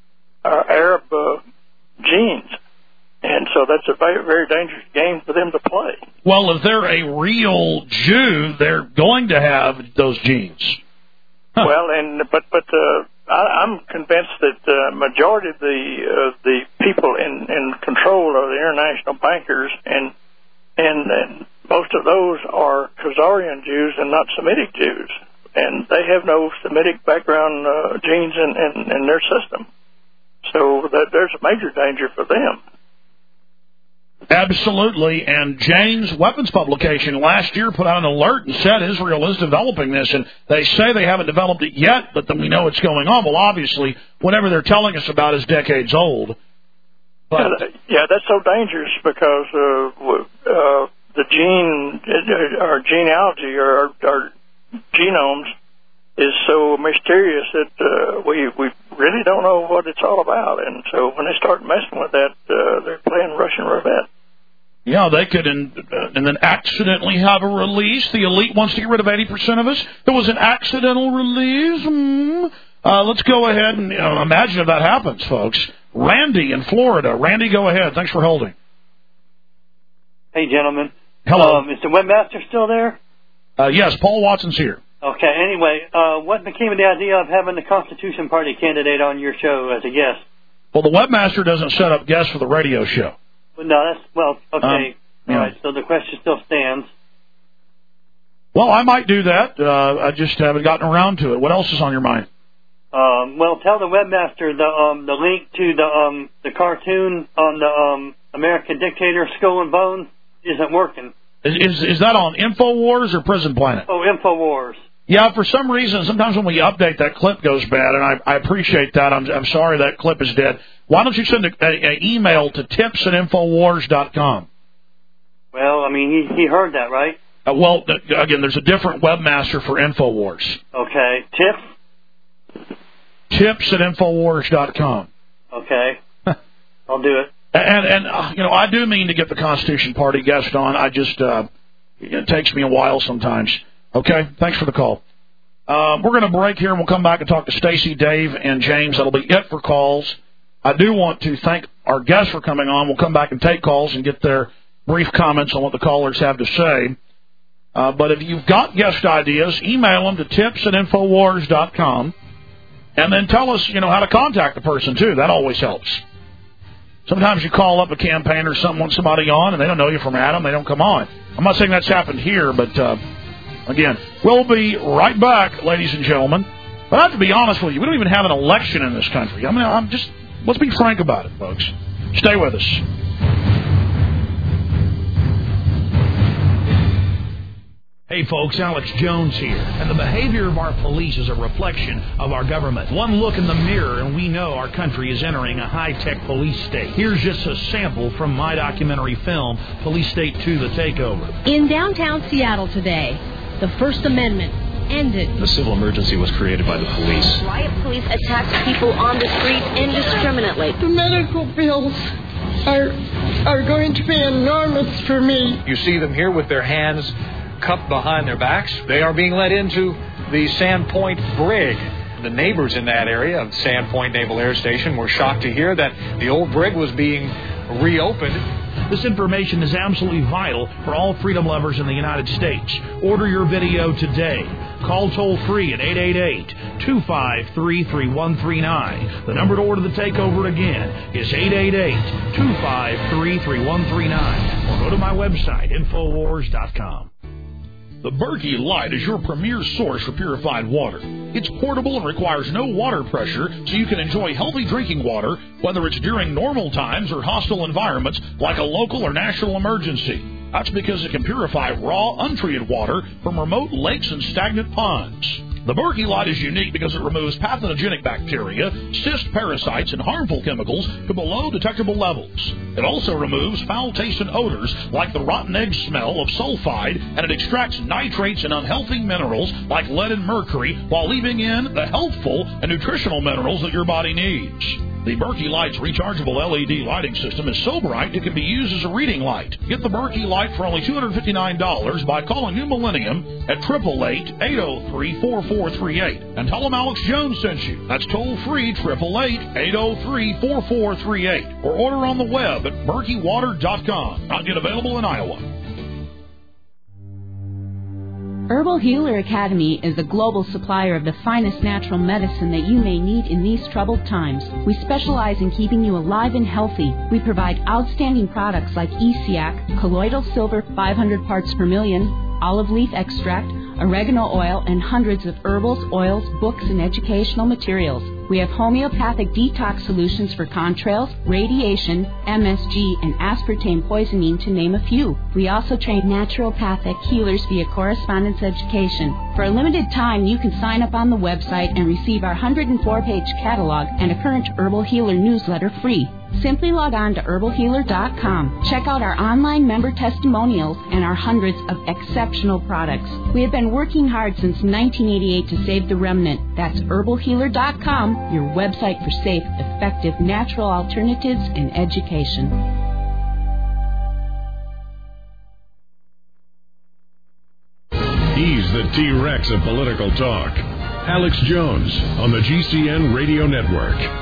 uh, Arab uh, genes, and so that's a very, very dangerous game for them to play. Well, if they're a real Jew, they're going to have those genes. Huh. Well, and but but uh, I, I'm convinced that the uh, majority of the uh, the people in, in control are the international bankers, and and and most of those are Khazarian Jews and not Semitic Jews. And they have no Semitic background uh, genes in, in, in their system. So that there's a major danger for them. Absolutely. And Jane's Weapons publication last year put out an alert and said Israel is developing this. And they say they haven't developed it yet, but then we know it's going on. Well, obviously, whatever they're telling us about is decades old. But yeah, yeah, that's so dangerous because uh, uh, the gene, or genealogy, or, or genomes is so mysterious that uh, we we really don't know what it's all about, and so when they start messing with that, uh, they're playing Russian roulette. Yeah, they could, in, uh, and then accidentally have a release. The elite wants to get rid of eighty percent of us. There was an accidental release. Mm. Uh, let's go ahead and you know, imagine if that happens, folks. Randy in Florida. Randy, go ahead. Thanks for holding. Hey, gentlemen. Hello. Um, is the webmaster still there? Uh, yes, Paul Watson's here. Okay, anyway, uh, what became of the idea of having the Constitution Party candidate on your show as a guest? Well, the webmaster doesn't set up guests for the radio show. Well, no, that's, well, okay. Um, yeah. All right, so the question still stands. Well, I might do that. Uh, I just haven't gotten around to it. What else is on your mind? Um, well, tell the webmaster the um, the link to the um, the cartoon on the um, American Dictator Skull and Bones isn't working. Is, is is that on InfoWars or Prison Planet? Oh, InfoWars. Yeah, for some reason, sometimes when we update, that clip goes bad, and I, I appreciate that. I'm, I'm sorry that clip is dead. Why don't you send an email to tips at infowars dot com? Well, I mean, he, he heard that, right? Uh, well, th- again, there's a different webmaster for InfoWars. Okay. Tips? Tips at infowars dot com. Okay. I'll do it. And, and uh, you know, I do mean to get the Constitution Party guest on. I just, uh, it takes me a while sometimes. Okay? Thanks for the call. Uh, we're going to break here, and we'll come back and talk to Stacy, Dave, and James. That'll be it for calls. I do want to thank our guests for coming on. We'll come back and take calls and get their brief comments on what the callers have to say. Uh, but if you've got guest ideas, email them to tips at infowars dot com. And then tell us, you know, how to contact the person, too. That always helps. Sometimes you call up a campaign or something, want somebody on, and they don't know you from Adam. They don't come on. I'm not saying that's happened here, but, uh, again, we'll be right back, ladies and gentlemen. But I have to be honest with you. We don't even have an election in this country. I mean, I'm just, let's be frank about it, folks. Stay with us. Hey folks, Alex Jones here, and the behavior of our police is a reflection of our government. One look in the mirror and we know our country is entering a high-tech police state. Here's just a sample from my documentary film, Police State two, The Takeover. In downtown Seattle today, the First Amendment ended. The civil emergency was created by the police. Riot police attacked people on the street indiscriminately. The medical bills are, are going to be enormous for me. You see them here with their hands cupped behind their backs. They are being led into the Sandpoint Brig. The neighbors in that area of Sandpoint Naval Air Station were shocked to hear that the old brig was being reopened. This information is absolutely vital for all freedom lovers in the United States. Order your video today. Call toll-free at eight eight eight, two five three, three one three nine. The number to order The Takeover again is eight eight eight, two five three, three one three nine. Or go to my website, infowars dot com. The Berkey Light is your premier source for purified water. It's portable and requires no water pressure, so you can enjoy healthy drinking water, whether it's during normal times or hostile environments like a local or national emergency. That's because it can purify raw, untreated water from remote lakes and stagnant ponds. The Berkey Light is unique because it removes pathogenic bacteria, cyst parasites, and harmful chemicals to below detectable levels. It also removes foul taste and odors like the rotten egg smell of sulfide, and it extracts nitrates and unhealthy minerals like lead and mercury while leaving in the healthful and nutritional minerals that your body needs. The Berkey Light's rechargeable L E D lighting system is so bright it can be used as a reading light. Get the Berkey Light for only two hundred fifty-nine dollars by calling New Millennium at eight eight eight, eight oh three, four four three eight. And tell them Alex Jones sent you. That's toll-free, eight eight eight, eight oh three, four four three eight. Or order on the web at berkey water dot com. Not yet available in Iowa. Herbal Healer Academy is a global supplier of the finest natural medicine that you may need in these troubled times. We specialize in keeping you alive and healthy. We provide outstanding products like E C A C, colloidal silver five hundred parts per million, olive leaf extract, oregano oil, and hundreds of herbals, oils, books, and educational materials. We have homeopathic detox solutions for contrails, radiation, M S G, and aspartame poisoning, to name a few. We also train naturopathic healers via correspondence education. For a limited time, you can sign up on the website and receive our one hundred four page catalog and a current Herbal Healer newsletter free. Simply log on to herbal healer dot com. Check out our online member testimonials and our hundreds of exceptional products. We have been working hard since nineteen eighty-eight to save the remnant. That's herbal healer dot com, your website for safe, effective, natural alternatives and education. He's the T-Rex of political talk. Alex Jones on the G C N Radio Network.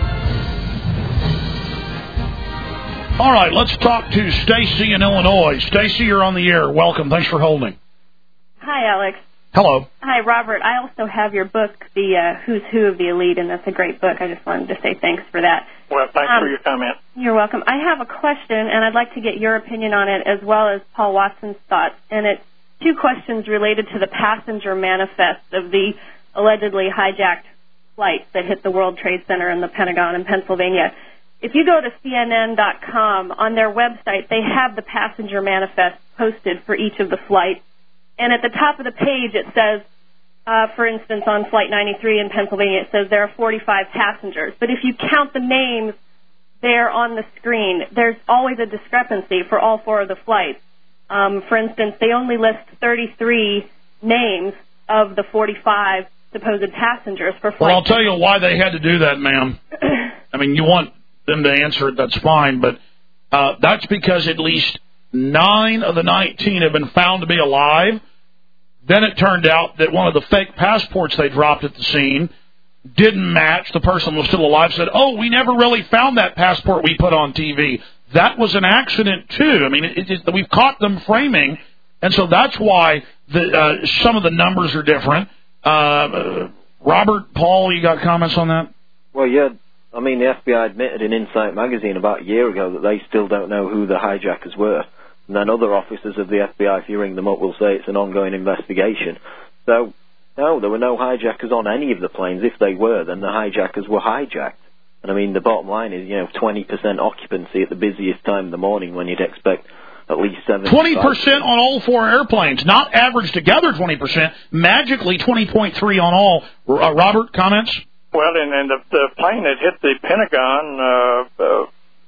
All right, let's talk to Stacy in Illinois. Stacy, you're on the air. Welcome. Thanks for holding. Hi, Alex. Hello. Hi, Robert. I also have your book, The uh, Who's Who of the Elite, and that's a great book. I just wanted to say thanks for that. Well, thanks um, for your comment. You're welcome. I have a question, and I'd like to get your opinion on it as well as Paul Watson's thoughts. And it's two questions related to the passenger manifest of the allegedly hijacked flights that hit the World Trade Center and the Pentagon in Pennsylvania. If you go to C N N dot com, on their website, they have the passenger manifest posted for each of the flights. And at the top of the page, it says, uh, for instance, on Flight ninety-three in Pennsylvania, it says there are forty-five passengers. But if you count the names there on the screen, there's always a discrepancy for all four of the flights. Um, for instance, they only list thirty-three names of the forty-five supposed passengers for flight. Well, I'll tell you why they had to do that, ma'am. I mean, you want them to answer it, that's fine, but uh, that's because at least nine of the nineteen have been found to be alive. Then it turned out that one of the fake passports they dropped at the scene didn't match. The person was still alive, said, oh, we never really found that passport we put on T V. That was an accident, too. I mean, it, it, we've caught them framing, and so that's why the, uh, some of the numbers are different. Uh, Robert, Paul, you got comments on that? Well, yeah. I mean, the F B I admitted in Insight magazine about a year ago that they still don't know who the hijackers were. And then other officers of the F B I, if you ring them up, will say it's an ongoing investigation. So, no, there were no hijackers on any of the planes. If they were, then the hijackers were hijacked. And, I mean, the bottom line is, you know, twenty percent occupancy at the busiest time in the morning when you'd expect at least seventy. twenty percent on all four airplanes, not averaged together twenty percent, magically twenty point three on all. Uh, Robert, comments? Well, and, and the, the plane that hit the Pentagon, uh, uh,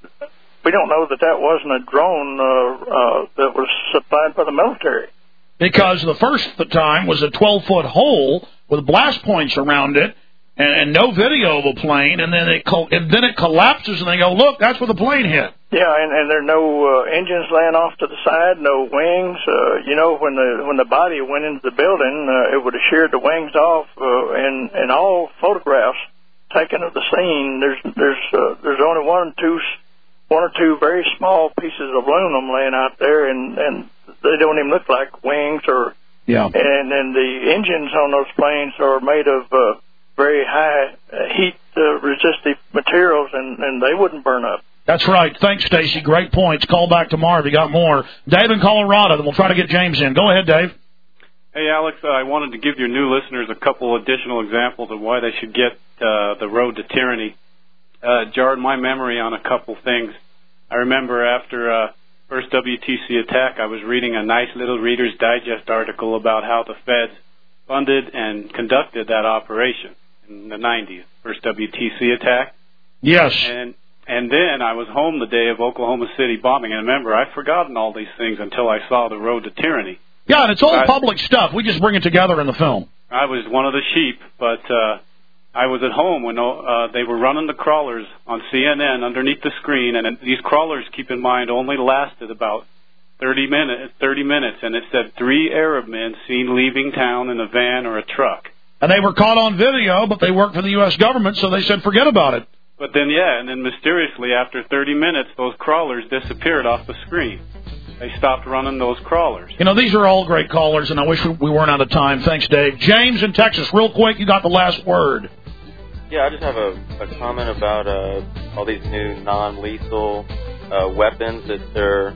we don't know that that wasn't a drone uh, uh, that was supplied by the military. Because the first time was a twelve-foot hole with blast points around it, and, and no video of a plane, and then it co- and then it collapses, and they go, look, that's where the plane hit. Yeah, and, and there are no uh, engines laying off to the side, no wings. Uh, you know, when the when the body went into the building, uh, it would have sheared the wings off. Uh, and and all photographs taken of the scene, there's there's uh, there's only one, two, one or two very small pieces of aluminum laying out there, and and they don't even look like wings or. Yeah. And then the engines on those planes are made of uh, very high uh, heat uh, resistive materials, and and they wouldn't burn up. That's right. Thanks, Stacy. Great points. Call back tomorrow if you got more. Dave in Colorado, then we'll try to get James in. Go ahead, Dave. Hey, Alex, uh, I wanted to give your new listeners a couple additional examples of why they should get uh, the Road to Tyranny. Uh, jarred my memory on a couple things. I remember after uh, first W T C attack, I was reading a nice little Reader's Digest article about how the Feds funded and conducted that operation in the nineties, first W T C attack. Yes. And And then I was home the day of Oklahoma City bombing, and remember, I'd forgotten all these things until I saw The Road to Tyranny. Yeah, and it's all I, public stuff. We just bring it together in the film. I was one of the sheep, but uh, I was at home when uh, they were running the crawlers on C N N underneath the screen, and these crawlers, keep in mind, only lasted about thirty minutes, thirty minutes, and it said three Arab men seen leaving town in a van or a truck. And they were caught on video, but they worked for the U S government, so they said forget about it. But then, yeah, and then mysteriously, after thirty minutes, those crawlers disappeared off the screen. They stopped running those crawlers. You know, these are all great callers, and I wish we weren't out of time. Thanks, Dave. James in Texas, real quick, you got the last word. Yeah, I just have a, a comment about uh, all these new non-lethal uh, weapons that they're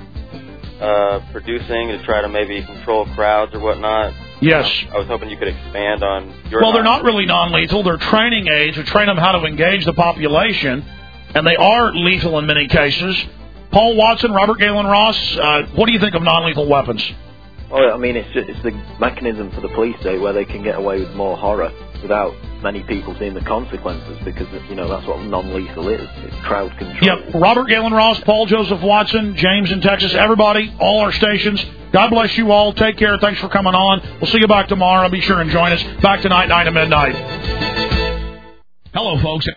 uh, producing to try to maybe control crowds or whatnot. Yes. I was hoping you could expand on your... Well, they're not really non-lethal. They're training aids. We train them how to engage the population, and they are lethal in many cases. Paul Watson, Robert Galen Ross, uh, what do you think of non-lethal weapons? Well, I mean, it's just, it's the mechanism for the police state where they can get away with more horror without many people seeing the consequences, because, you know, that's what non-lethal is. It's crowd control. Yep. Robert Galen Ross, Paul Joseph Watson, James in Texas, everybody, all our stations. God bless you all. Take care. Thanks for coming on. We'll see you back tomorrow. Be sure and join us back tonight, nine to midnight. Hello, folks.